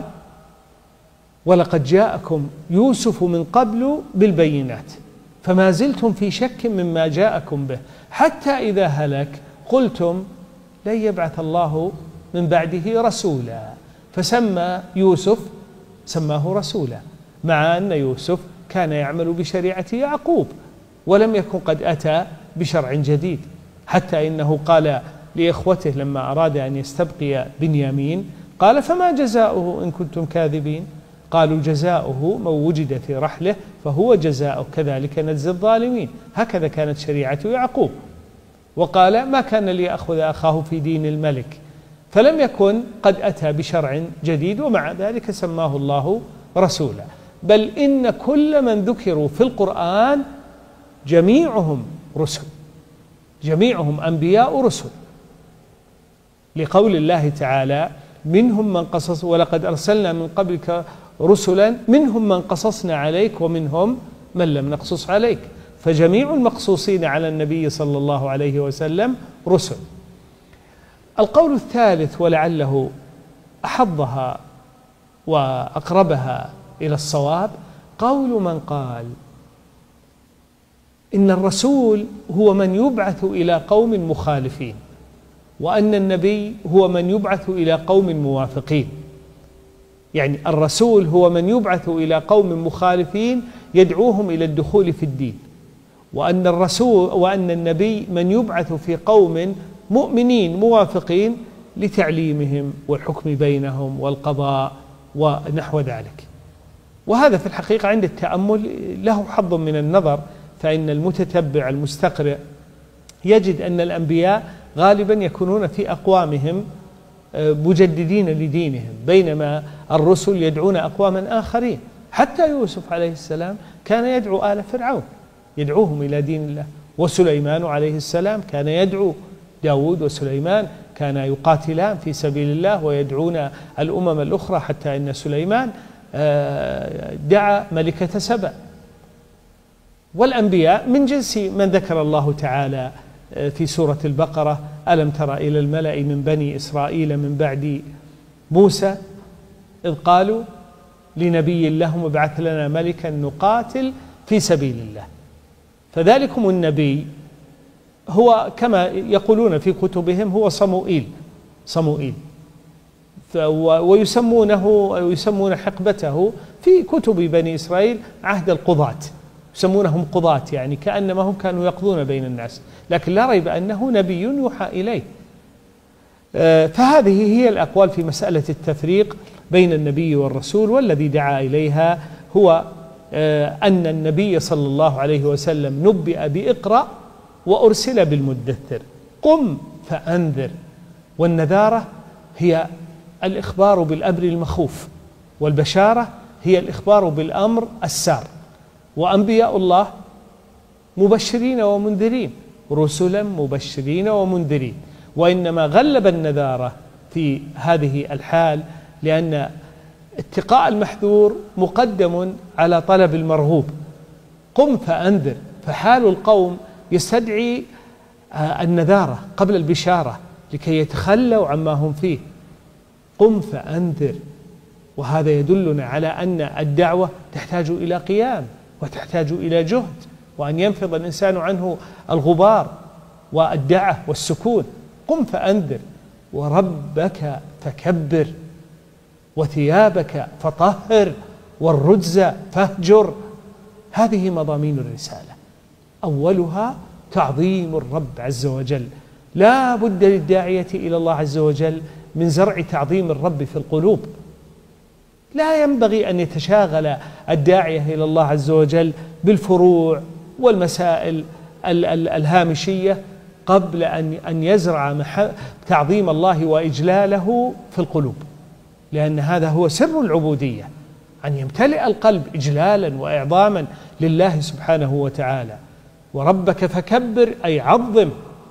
ولقد جاءكم يوسف من قبل بالبينات فما زلتم في شك مما جاءكم به حتى إذا هلك قلتم لن يبعث الله من بعده رسولا، فسمى يوسف سماه رسولا، مع أن يوسف كان يعمل بشريعة يعقوب ولم يكن قد أتى بشرع جديد، حتى إنه قال لإخوته لما أراد أن يستبقي بنيامين قال: فما جزاؤه إن كنتم كاذبين؟ قالوا: جزاؤه من وجد في رحله فهو جزاؤه كذلك نجزي الظالمين. هكذا كانت شريعة يعقوب. وقال: ما كان ليأخذ أخاه في دين الملك، فلم يكن قد أتى بشرع جديد، ومع ذلك سماه الله رسولا. بل إن كل من ذكروا في القرآن جميعهم رسل، جميعهم أنبياء رسل، لقول الله تعالى: منهم من قصص ولقد أرسلنا من قبلك رسلا منهم من قصصنا عليك ومنهم من لم نقصص عليك. فجميع المقصوصين على النبي صلى الله عليه وسلم رسل. القول الثالث ولعله أحضها وأقربها إلى الصواب قول من قال إن الرسول هو من يبعث إلى قوم مخالفين وأن النبي هو من يبعث إلى قوم موافقين، يعني الرسول هو من يبعث إلى قوم مخالفين يدعوهم إلى الدخول في الدين، وأن النبي من يبعث في قوم مؤمنين موافقين لتعليمهم والحكم بينهم والقضاء ونحو ذلك. وهذا في الحقيقة عند التأمل له حظ من النظر، فإن المتتبع المستقرئ يجد أن الأنبياء غالبا يكونون في أقوامهم مجددين لدينهم، بينما الرسل يدعون أقواما آخرين. حتى يوسف عليه السلام كان يدعو آل فرعون، يدعوهم إلى دين الله، وسليمان عليه السلام كان يدعو، داود وسليمان كان يقاتلان في سبيل الله ويدعون الأمم الأخرى، حتى إن سليمان دعا ملكة سبأ. والأنبياء من جنس من ذكر الله تعالى في سورة البقرة: ألم تر إلى الملأ من بني إسرائيل من بعد موسى إذ قالوا لنبي لهم ابعث لنا ملكا نقاتل في سبيل الله. فذلكم النبي هو كما يقولون في كتبهم هو صموئيل، ويسمون حقبته في كتب بني إسرائيل عهد القضاة، يسمونهم قضاة، يعني كأنما هم كانوا يقضون بين الناس، لكن لا ريب أنه نبي يوحى إليه. فهذه هي الأقوال في مسألة التفريق بين النبي والرسول، والذي دعا إليها هو أن النبي صلى الله عليه وسلم نبئ بإقرأ وأرسل بالمدثر، قم فأنذر. والنذارة هي الإخبار بالأمر المخوف، والبشارة هي الإخبار بالأمر السار. وأنبياء الله مبشرين ومنذرين، رسلا مبشرين ومنذرين، وإنما غلب النذارة في هذه الحال لأن اتقاء المحذور مقدم على طلب المرغوب. قم فأنذر، فحال القوم يستدعي النذارة قبل البشارة لكي يتخلوا عما هم فيه. قم فأنذر، وهذا يدلنا على أن الدعوة تحتاج إلى قيام وتحتاج إلى جهد، وأن ينفض الإنسان عنه الغبار والدعة والسكون. قم فأنذر، وربك فكبر، وثيابك فطهر، والرجز فاهجر. هذه مضامين الرسالة، أولها تعظيم الرب عز وجل. لا بد للداعية إلى الله عز وجل من زرع تعظيم الرب في القلوب. لا ينبغي أن يتشاغل الداعية إلى الله عز وجل بالفروع والمسائل الهامشية قبل أن يزرع تعظيم الله وإجلاله في القلوب، لأن هذا هو سر العبودية، أن يمتلئ القلب إجلالا وإعظاما لله سبحانه وتعالى. وربك فكبر أي عظم،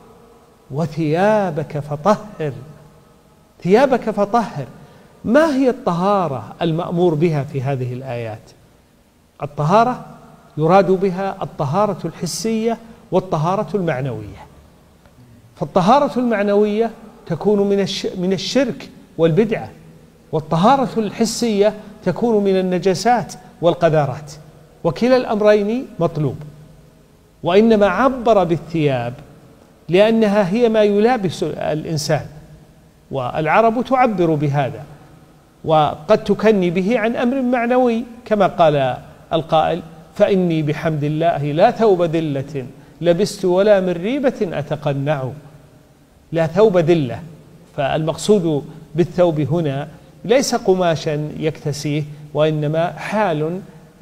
وثيابك فطهر. ثيابك فطهر، ما هي الطهارة المأمور بها في هذه الآيات؟ الطهارة يراد بها الطهارة الحسية والطهارة المعنوية. فالطهارة المعنوية تكون من الشرك والبدعة، والطهارة الحسية تكون من النجاسات والقذارات، وكلا الأمرين مطلوب. وإنما عبر بالثياب لأنها هي ما يلابس الإنسان، والعرب تعبر بهذا، وقد تكني به عن أمر معنوي كما قال القائل: فإني بحمد الله لا ثوب ذلة لبست ولا من ريبة أتقنع. لا ثوب ذلة، فالمقصود بالثوب هنا ليس قماشا يكتسيه، وإنما حال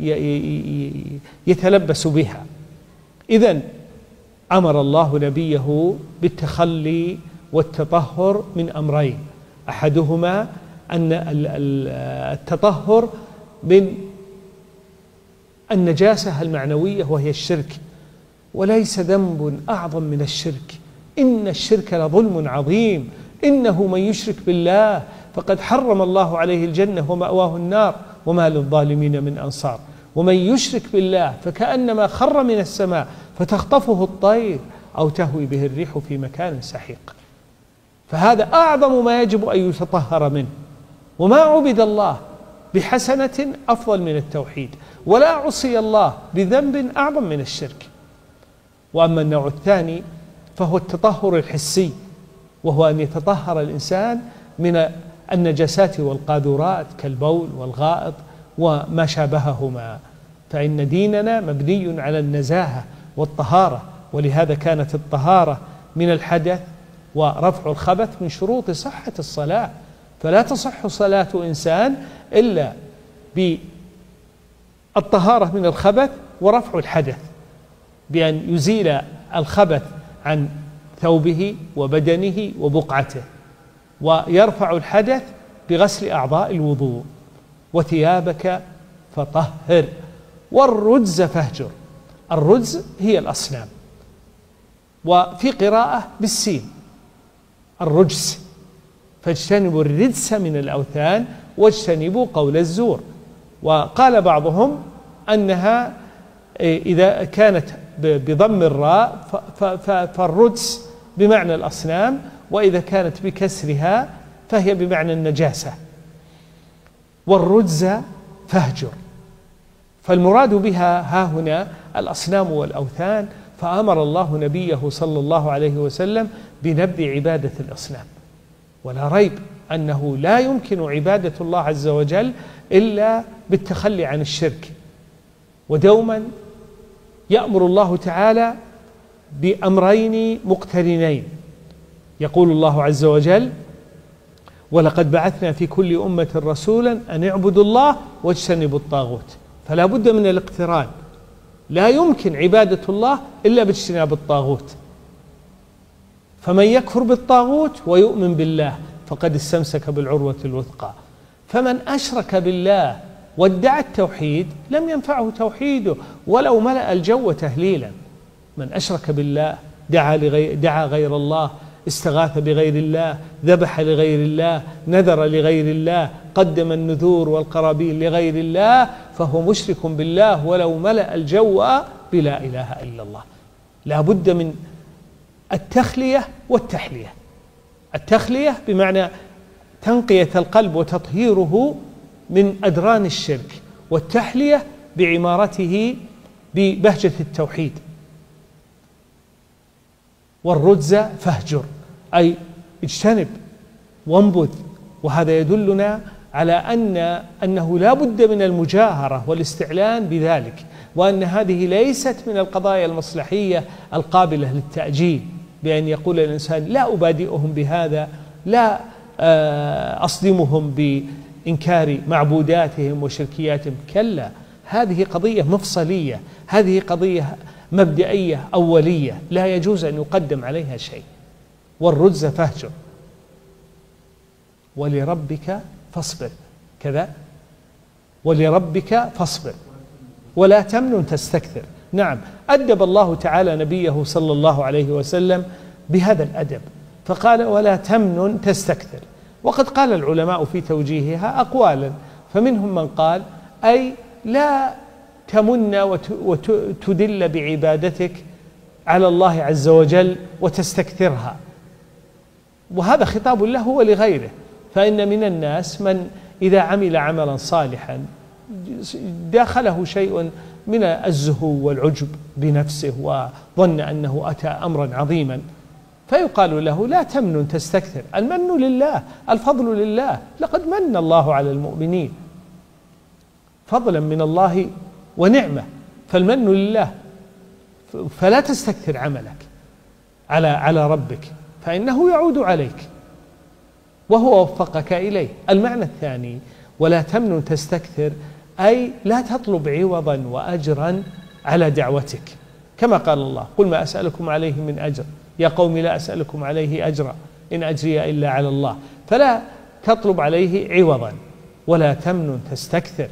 يتلبس بها. إذن أمر الله نبيه بالتخلي والتطهر من أمرين: أحدهما أن التطهر من النجاسة المعنوية وهي الشرك، وليس ذنب أعظم من الشرك. إن الشرك لظلم عظيم، إنه من يشرك بالله فقد حرم الله عليه الجنة ومأواه النار وما للظالمين من أنصار. ومن يشرك بالله فكأنما خر من السماء فتخطفه الطير أو تهوي به الريح في مكان سحيق. فهذا أعظم ما يجب أن يتطهر منه. وما عبد الله بحسنة أفضل من التوحيد، ولا عصي الله بذنب أعظم من الشرك. وأما النوع الثاني فهو التطهر الحسي، وهو أن يتطهر الإنسان من النجاسات والقاذورات كالبول والغائط وما شابههما، فإن ديننا مبني على النزاهة والطهارة، ولهذا كانت الطهارة من الحدث ورفع الخبث من شروط صحة الصلاة. فلا تصح صلاة إنسان إلا بالطهارة من الخبث ورفع الحدث، بأن يزيل الخبث عن ثوبه وبدنه وبقعته، ويرفع الحدث بغسل أعضاء الوضوء. وثيابك فطهر والرجز فاهجر. الرجز هي الأصنام، وفي قراءة بالسين الرجس، فاجتنبوا الرجس من الأوثان واجتنبوا قول الزور. وقال بعضهم أنها إذا كانت بضم الراء فالرجس بمعنى الأصنام، وإذا كانت بكسرها فهي بمعنى النجاسة. والرجز فاهجر، فالمراد بها ها هنا الأصنام والأوثان، فأمر الله نبيه صلى الله عليه وسلم بنبذ عبادة الأصنام. ولا ريب أنه لا يمكن عبادة الله عز وجل إلا بالتخلي عن الشرك. ودوما يأمر الله تعالى بأمرين مقترنين، يقول الله عز وجل: ولقد بعثنا في كل أمة رسولا أن اعبدوا الله واجتنبوا الطاغوت. فلا بد من الاقتران، لا يمكن عبادة الله إلا باجتناب الطاغوت. فمن يكفر بالطاغوت ويؤمن بالله فقد استمسك بالعروة الوثقى. فمن أشرك بالله وادعى التوحيد لم ينفعه توحيده ولو ملأ الجو تهليلا. من أشرك بالله دعا غير الله، استغاث بغير الله، ذبح لغير الله، نذر لغير الله، قدم النذور والقرابين لغير الله، فهو مشرك بالله ولو ملأ الجو بلا إله إلا الله. لا بد من التخلية والتحلية. التخلية بمعنى تنقية القلب وتطهيره من أدران الشرك، والتحلية بعمارته ببهجة التوحيد. والرجز فاهجر، أي اجتنب وانبذ. وهذا يدلنا على أنه لا بد من المجاهرة والاستعلان بذلك، وأن هذه ليست من القضايا المصلحية القابلة للتأجيل، بأن يقول الإنسان لا أبادئهم بهذا، لا أصدمهم بإنكار معبوداتهم وشركياتهم. كلا، هذه قضية مفصلية، هذه قضية مبدئية أولية لا يجوز أن يقدم عليها شيء. والرجز فاهجر ولربك فاصبر، كذا ولربك فاصبر ولا تمنن تستكثر. نعم، أدب الله تعالى نبيه صلى الله عليه وسلم بهذا الأدب، فقال ولا تمنن تستكثر. وقد قال العلماء في توجيهها أقوالا، فمنهم من قال أي لا تمن وتدل بعبادتك على الله عز وجل وتستكثرها، وهذا خطاب له ولغيره. فإن من الناس من إذا عمل عملا صالحا داخله شيء من الزهو والعجب بنفسه وظن أنه أتى أمرا عظيما، فيقال له لا تمنن تستكثر، المن لله، الفضل لله، لقد من الله على المؤمنين فضلا من الله ونعمة، فالمن لله، فلا تستكثر عملك على ربك فإنه يعود عليك وهو وفقك إليه. المعنى الثاني ولا تمنن تستكثر، أي لا تطلب عوضا وأجرا على دعوتك، كما قال الله قل ما أسألكم عليه من أجر يا قوم لا أسألكم عليه أجرا إن أجري إلا على الله، فلا تطلب عليه عوضا. ولا تمنن تستكثر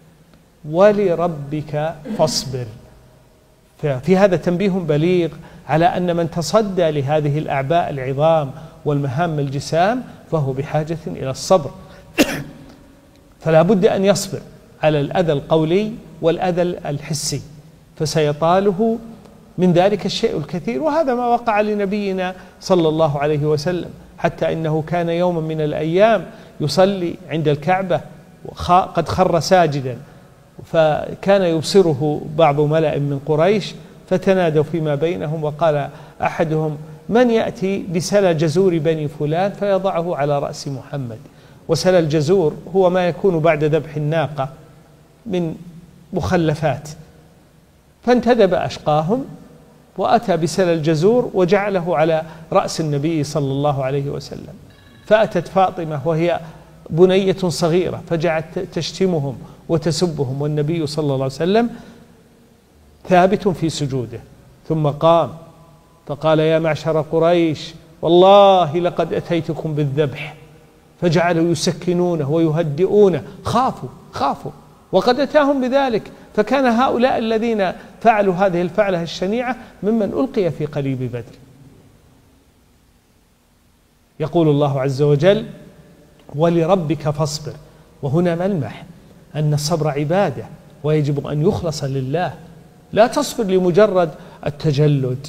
ولربك فاصبر. ففي هذا تنبيه بليغ على أن من تصدى لهذه الأعباء العظام والمهام الجسام فهو بحاجة إلى الصبر فلا بد أن يصبر على الأذى القولي والأذى الحسي، فسيطاله من ذلك الشيء الكثير. وهذا ما وقع لنبينا صلى الله عليه وسلم، حتى إنه كان يوما من الأيام يصلي عند الكعبة قد خر ساجدا، فكان يبصره بعض ملأ من قريش فتنادوا فيما بينهم، وقال أحدهم من يأتي بسلى جزور بني فلان فيضعه على رأس محمد. وسلى الجزور هو ما يكون بعد ذبح الناقة من مخلفات، فانتدب أشقاهم وأتى بسلى الجزور وجعله على رأس النبي صلى الله عليه وسلم. فأتت فاطمة وهي بنية صغيرة فجعلت تشتمهم وتسبهم، والنبي صلى الله عليه وسلم ثابت في سجوده. ثم قام فقال: يا معشر قريش والله لقد أتيتكم بالذبح. فجعلوا يسكنونه ويهدئونه، خافوا وقد أتاهم بذلك. فكان هؤلاء الذين فعلوا هذه الفعلة الشنيعة ممن ألقي في قليب بدر. يقول الله عز وجل: ولربك فاصبر. وهنا ملمح أن الصبر عبادة ويجب أن يخلص لله، لا تصبر لمجرد التجلد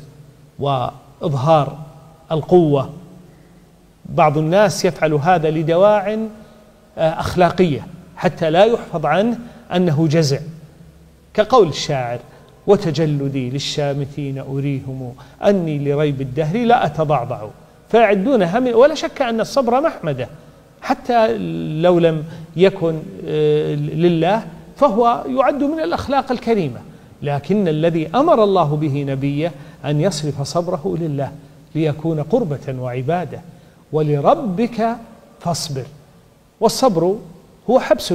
وإظهار القوة. بعض الناس يفعل هذا لدواع أخلاقية حتى لا يحفظ عنه أنه جزع، كقول الشاعر: وتجلدي للشامتين أريهم أني لريب الدهر لا أتضعضع. فيعدونها ولا شك أن الصبر محمدة، حتى لو لم يكن لله فهو يعد من الأخلاق الكريمة. لكن الذي أمر الله به نبيه أن يصرف صبره لله ليكون قربة وعبادة. ولربك فاصبر. والصبر هو حبس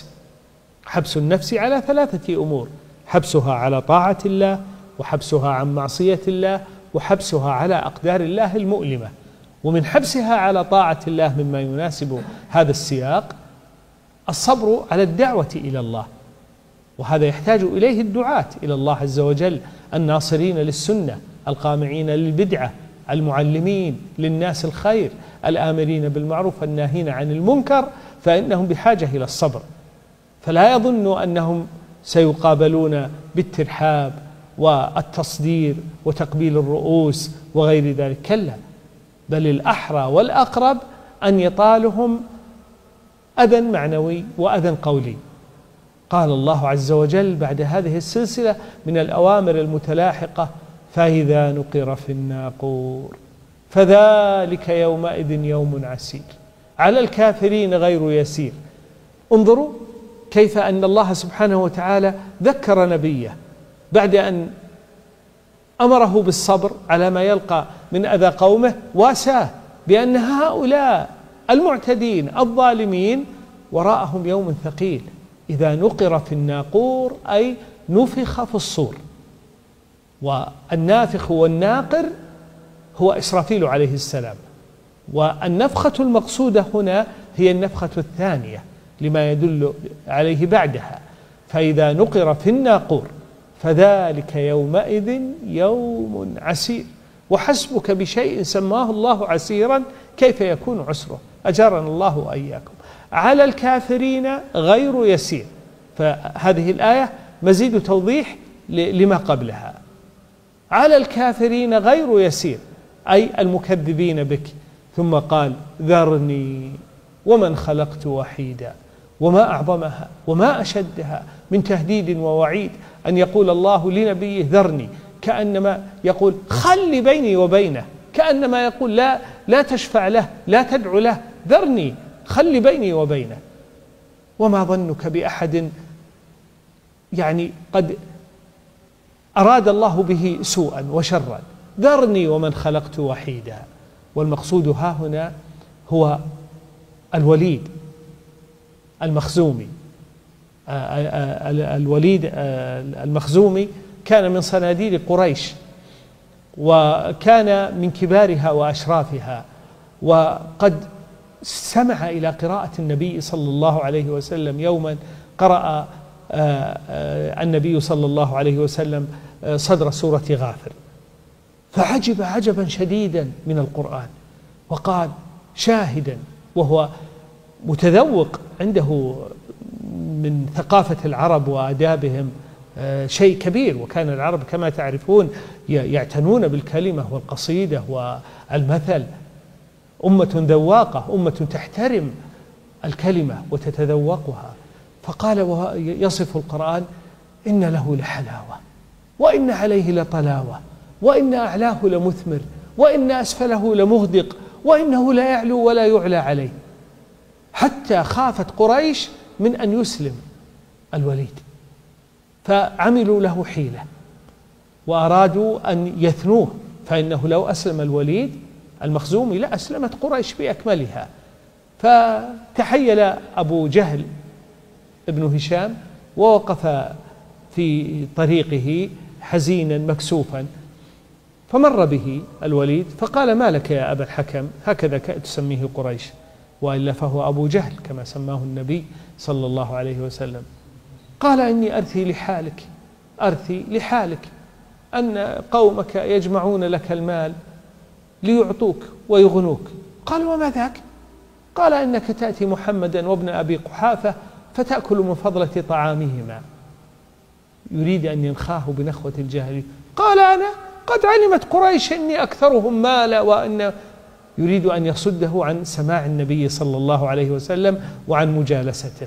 النفس على 3 أمور: حبسها على طاعة الله، وحبسها عن معصية الله، وحبسها على أقدار الله المؤلمة. ومن حبسها على طاعة الله مما يناسب هذا السياق الصبر على الدعوة إلى الله، وهذا يحتاج إليه الدعاة إلى الله عز وجل، الناصرين للسنة، القامعين للبدعة، المعلمين للناس الخير، الآمرين بالمعروف الناهين عن المنكر، فإنهم بحاجة إلى الصبر. فلا يظنوا أنهم سيقابلون بالترحاب والتصدير وتقبيل الرؤوس وغير ذلك، كلا، بل الأحرى والأقرب أن يطالهم أذى معنوي وأذى قولي. قال الله عز وجل بعد هذه السلسلة من الأوامر المتلاحقة: فإذا نقر في الناقور فذلك يومئذ يوم عسير على الكافرين غير يسير. انظروا كيف أن الله سبحانه وتعالى ذكر نبيه بعد أن أمره بالصبر على ما يلقى من أذى قومه، واساه بأن هؤلاء المعتدين الظالمين وراءهم يوم ثقيل. إذا نقر في الناقور أي نفخ في الصور، والنافخ والناقر هو إسرافيل عليه السلام. والنفخة المقصودة هنا هي النفخة الثانية لما يدل عليه بعدها: فإذا نقر في الناقور فذلك يومئذ يوم عسير. وحسبك بشيء سماه الله عسيرا كيف يكون عسره، أجارنا الله وإياكم. على الكافرين غير يسير، فهذه الآية مزيد توضيح لما قبلها. على الكافرين غير يسير أي المكذبين بك. ثم قال: ذرني ومن خلقت وحيدا. وما أعظمها وما أشدها من تهديد ووعيد أن يقول الله لنبيه ذرني، كأنما يقول خل بيني وبينه، كأنما يقول لا تشفع له، لا تدعو له، ذرني، خل بيني وبينه. وما ظنك بأحد يعني قد أراد الله به سوءا وشرا. ذرني ومن خلقت وحيدا. والمقصود ها هنا هو الوليد المخزومي. الوليد المخزومي كان من صناديد قريش، وكان من كبارها وأشرافها، وقد سمع إلى قراءة النبي صلى الله عليه وسلم. يوما قرأ النبي صلى الله عليه وسلم صدر سورة غافر، فعجب عجبا شديدا من القرآن، وقال شاهدا، وهو متذوق عنده من ثقافة العرب وآدابهم شيء كبير. وكان العرب كما تعرفون يعتنون بالكلمة والقصيدة والمثل، أمة ذواقة، أمة تحترم الكلمة وتتذوقها. فقال وهو يصف القرآن: إن له لحلاوة، وإن عليه لطلاوة، وإن أعلاه لمثمر، وإن أسفله لمغدق وإنه لا يعلو ولا يعلى عليه، حتى خافت قريش من أن يسلم الوليد، فعملوا له حيلة وأرادوا أن يثنوه، فإنه لو أسلم الوليد المخزومي لأسلمت قريش بأكملها. فتحيل أبو جهل ابن هشام ووقف في طريقه حزينا مكسوفا، فمر به الوليد فقال: ما لك يا أبا الحكم؟ هكذا تسميه قريش، وإلا فهو أبو جهل كما سماه النبي صلى الله عليه وسلم. قال: إني أرثي لحالك أن قومك يجمعون لك المال ليعطوك ويغنوك. قال: وما ذاك؟ قال: إنك تأتي محمدا وابن أبي قحافة فتأكل من فضلة طعامهما. يريد أن ينخاه بنخوة الجاهلية. قال: أنا قد علمت قريش إني أكثرهم مالا، وأن يريد أن يصده عن سماع النبي صلى الله عليه وسلم وعن مجالسته.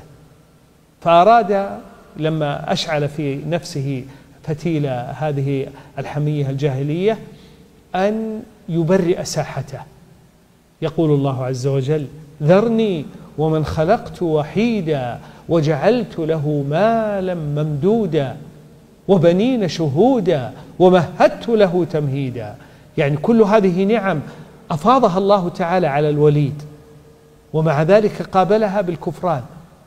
فأراد لما أشعل في نفسه فتيل هذه الحمية الجاهلية أن يبرئ ساحته. يقول الله عز وجل: ذرني ومن خلقت وحيدا وجعلت له مالا ممدودا وبنين شهودا ومهدت له تمهيدا. يعني كل هذه نعم أفاضها الله تعالى على الوليد، ومع ذلك قابلها بالكفران،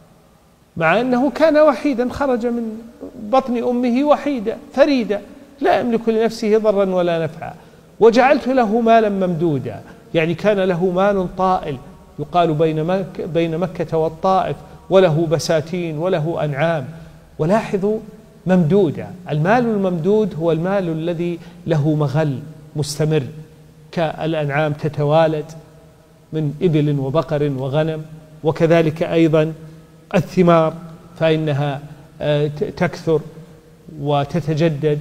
مع أنه كان وحيدا، خرج من بطن أمه وحيدا فريدا لا يملك لنفسه ضرا ولا نفعا. وجعلت له مالا ممدودا، يعني كان له مال طائل يقال بين مكة والطائف، وله بساتين وله أنعام. ولاحظوا ممدودا، المال الممدود هو المال الذي له مغل مستمر، كالأنعام تتوالد من إبل وبقر وغنم، وكذلك أيضا الثمار فإنها تكثر وتتجدد،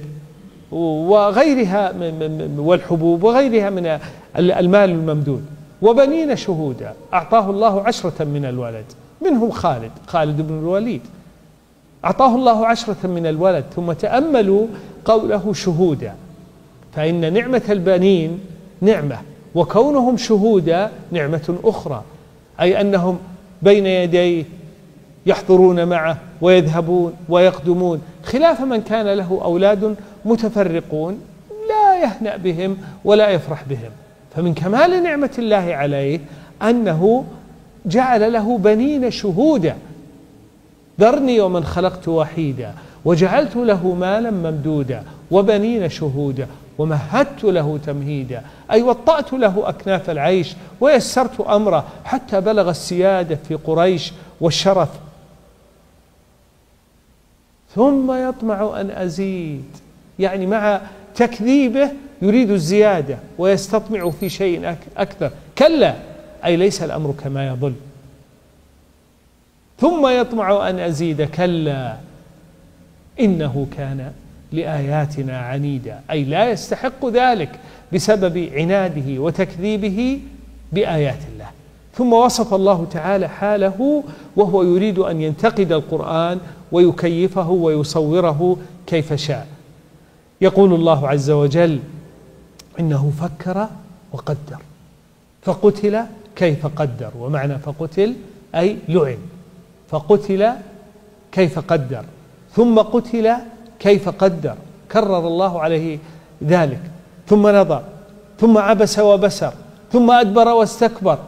وغيرها والحبوب وغيرها من المال الممدود. وبنين شهودا، أعطاه الله 10 من الولد، منهم خالد بن الوليد، أعطاه الله 10 من الولد. ثم تأملوا قوله شهودا، فإن نعمة البنين نعمة، وكونهم شهودا نعمة أخرى، أي أنهم بين يديه يحضرون معه ويذهبون ويقدمون، خلاف من كان له أولاد متفرقون لا يهنأ بهم ولا يفرح بهم. فمن كمال نعمة الله عليه أنه جعل له بنين شهودا. ذرني ومن خلقت وحيدا وجعلت له مالا ممدودا وبنين شهودا ومهدت له تمهيدا، أي وطأت له أكناف العيش ويسرت أمره حتى بلغ السيادة في قريش والشرف. ثم يطمع أن أزيد، يعني مع تكذيبه يريد الزيادة ويستطمع في شيء أكثر. كلا، أي ليس الأمر كما يظن. ثم يطمع أن أزيد، كلا إنه كان لآياتنا عنيدا، أي لا يستحق ذلك بسبب عناده وتكذيبه بآيات الله. ثم وصف الله تعالى حاله وهو يريد أن ينتقد القرآن ويكيفه ويصوره كيف شاء. يقول الله عز وجل: إنه فكر وقدر فقتل كيف قدر. ومعنى فقتل أي لعن، فقتل كيف قدر، ثم قتل كيف قدر، كرر الله عليه ذلك. ثم نظر، ثم عبس وبسر، ثم أدبر واستكبر.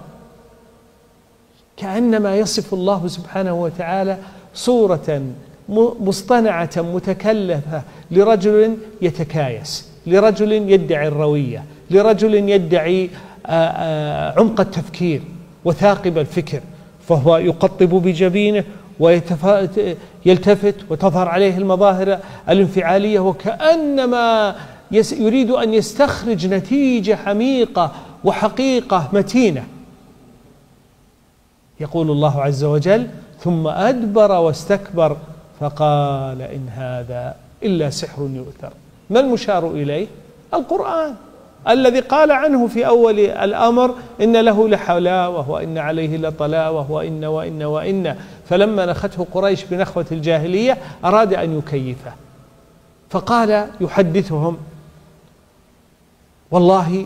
كأنما يصف الله سبحانه وتعالى صورة مصطنعة متكلفة لرجل يتكايس، لرجل يدعي الروية، لرجل يدعي عمق التفكير وثاقب الفكر، فهو يقطب بجبينه ويلتفت وتظهر عليه المظاهر الانفعالية، وكأنما يريد أن يستخرج نتيجة حميقة وحقيقة متينة. يقول الله عز وجل: ثم أدبر واستكبر فقال إن هذا إلا سحر يؤثر. ما المشار إليه؟ القرآن الذي قال عنه في أول الأمر: إن له لحلاوة وإن عليه لطلاوة وإن وإن وإن. فلما نخته قريش بنخوة الجاهلية أراد أن يكيفه، فقال يحدثهم: والله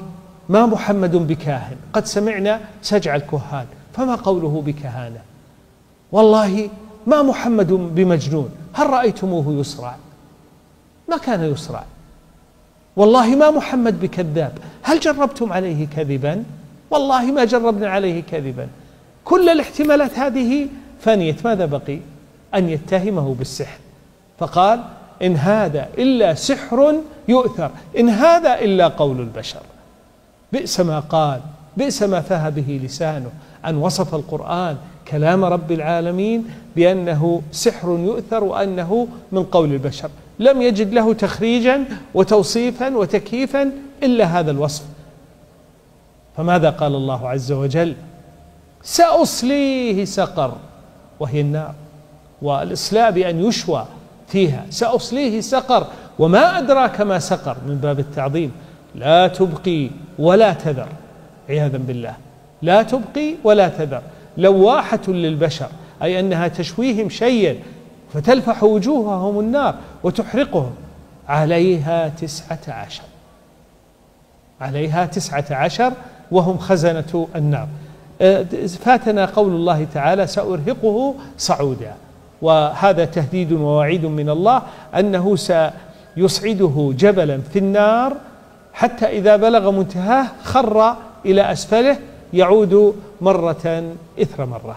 ما محمد بكاهن، قد سمعنا سجع الكهان فما قوله بكهانة. والله ما محمد بمجنون، هل رأيتموه يصرع؟ ما كان يصرع. والله ما محمد بكذاب، هل جربتم عليه كذبا؟ والله ما جربنا عليه كذبا. كل الاحتمالات هذه فانيت، ماذا بقي؟ أن يتهمه بالسحر، فقال إن هذا إلا سحر يؤثر، إن هذا إلا قول البشر. بئس ما قال، بئس ما فاه به لسانه أن وصف القرآن كلام رب العالمين بأنه سحر يؤثر وأنه من قول البشر. لم يجد له تخريجا وتوصيفا وتكييفا إلا هذا الوصف. فماذا قال الله عز وجل؟ سأصليه سقر، وهي النار، والإصلاء بأن يشوى فيها. سأصليه سقر وما أدراك ما سقر، من باب التعظيم. لا تبقي ولا تذر، عياذا بالله، لا تبقي ولا تذر، لواحة للبشر، أي أنها تشويهم شيئا فتلفح وجوههم النار وتحرقهم. عليها 19، عليها 19 وهم خزنة النار. فاتنا قول الله تعالى سأرهقه صعودا، وهذا تهديد ووعيد من الله أنه سيصعده جبلا في النار حتى إذا بلغ منتهاه خر إلى أسفله، يعود مرة إثر مرة.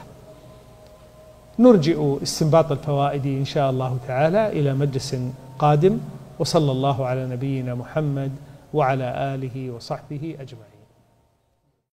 نرجئ استنباط الفوائد إن شاء الله تعالى إلى مجلس قادم، وصلى الله على نبينا محمد وعلى آله وصحبه أجمعين.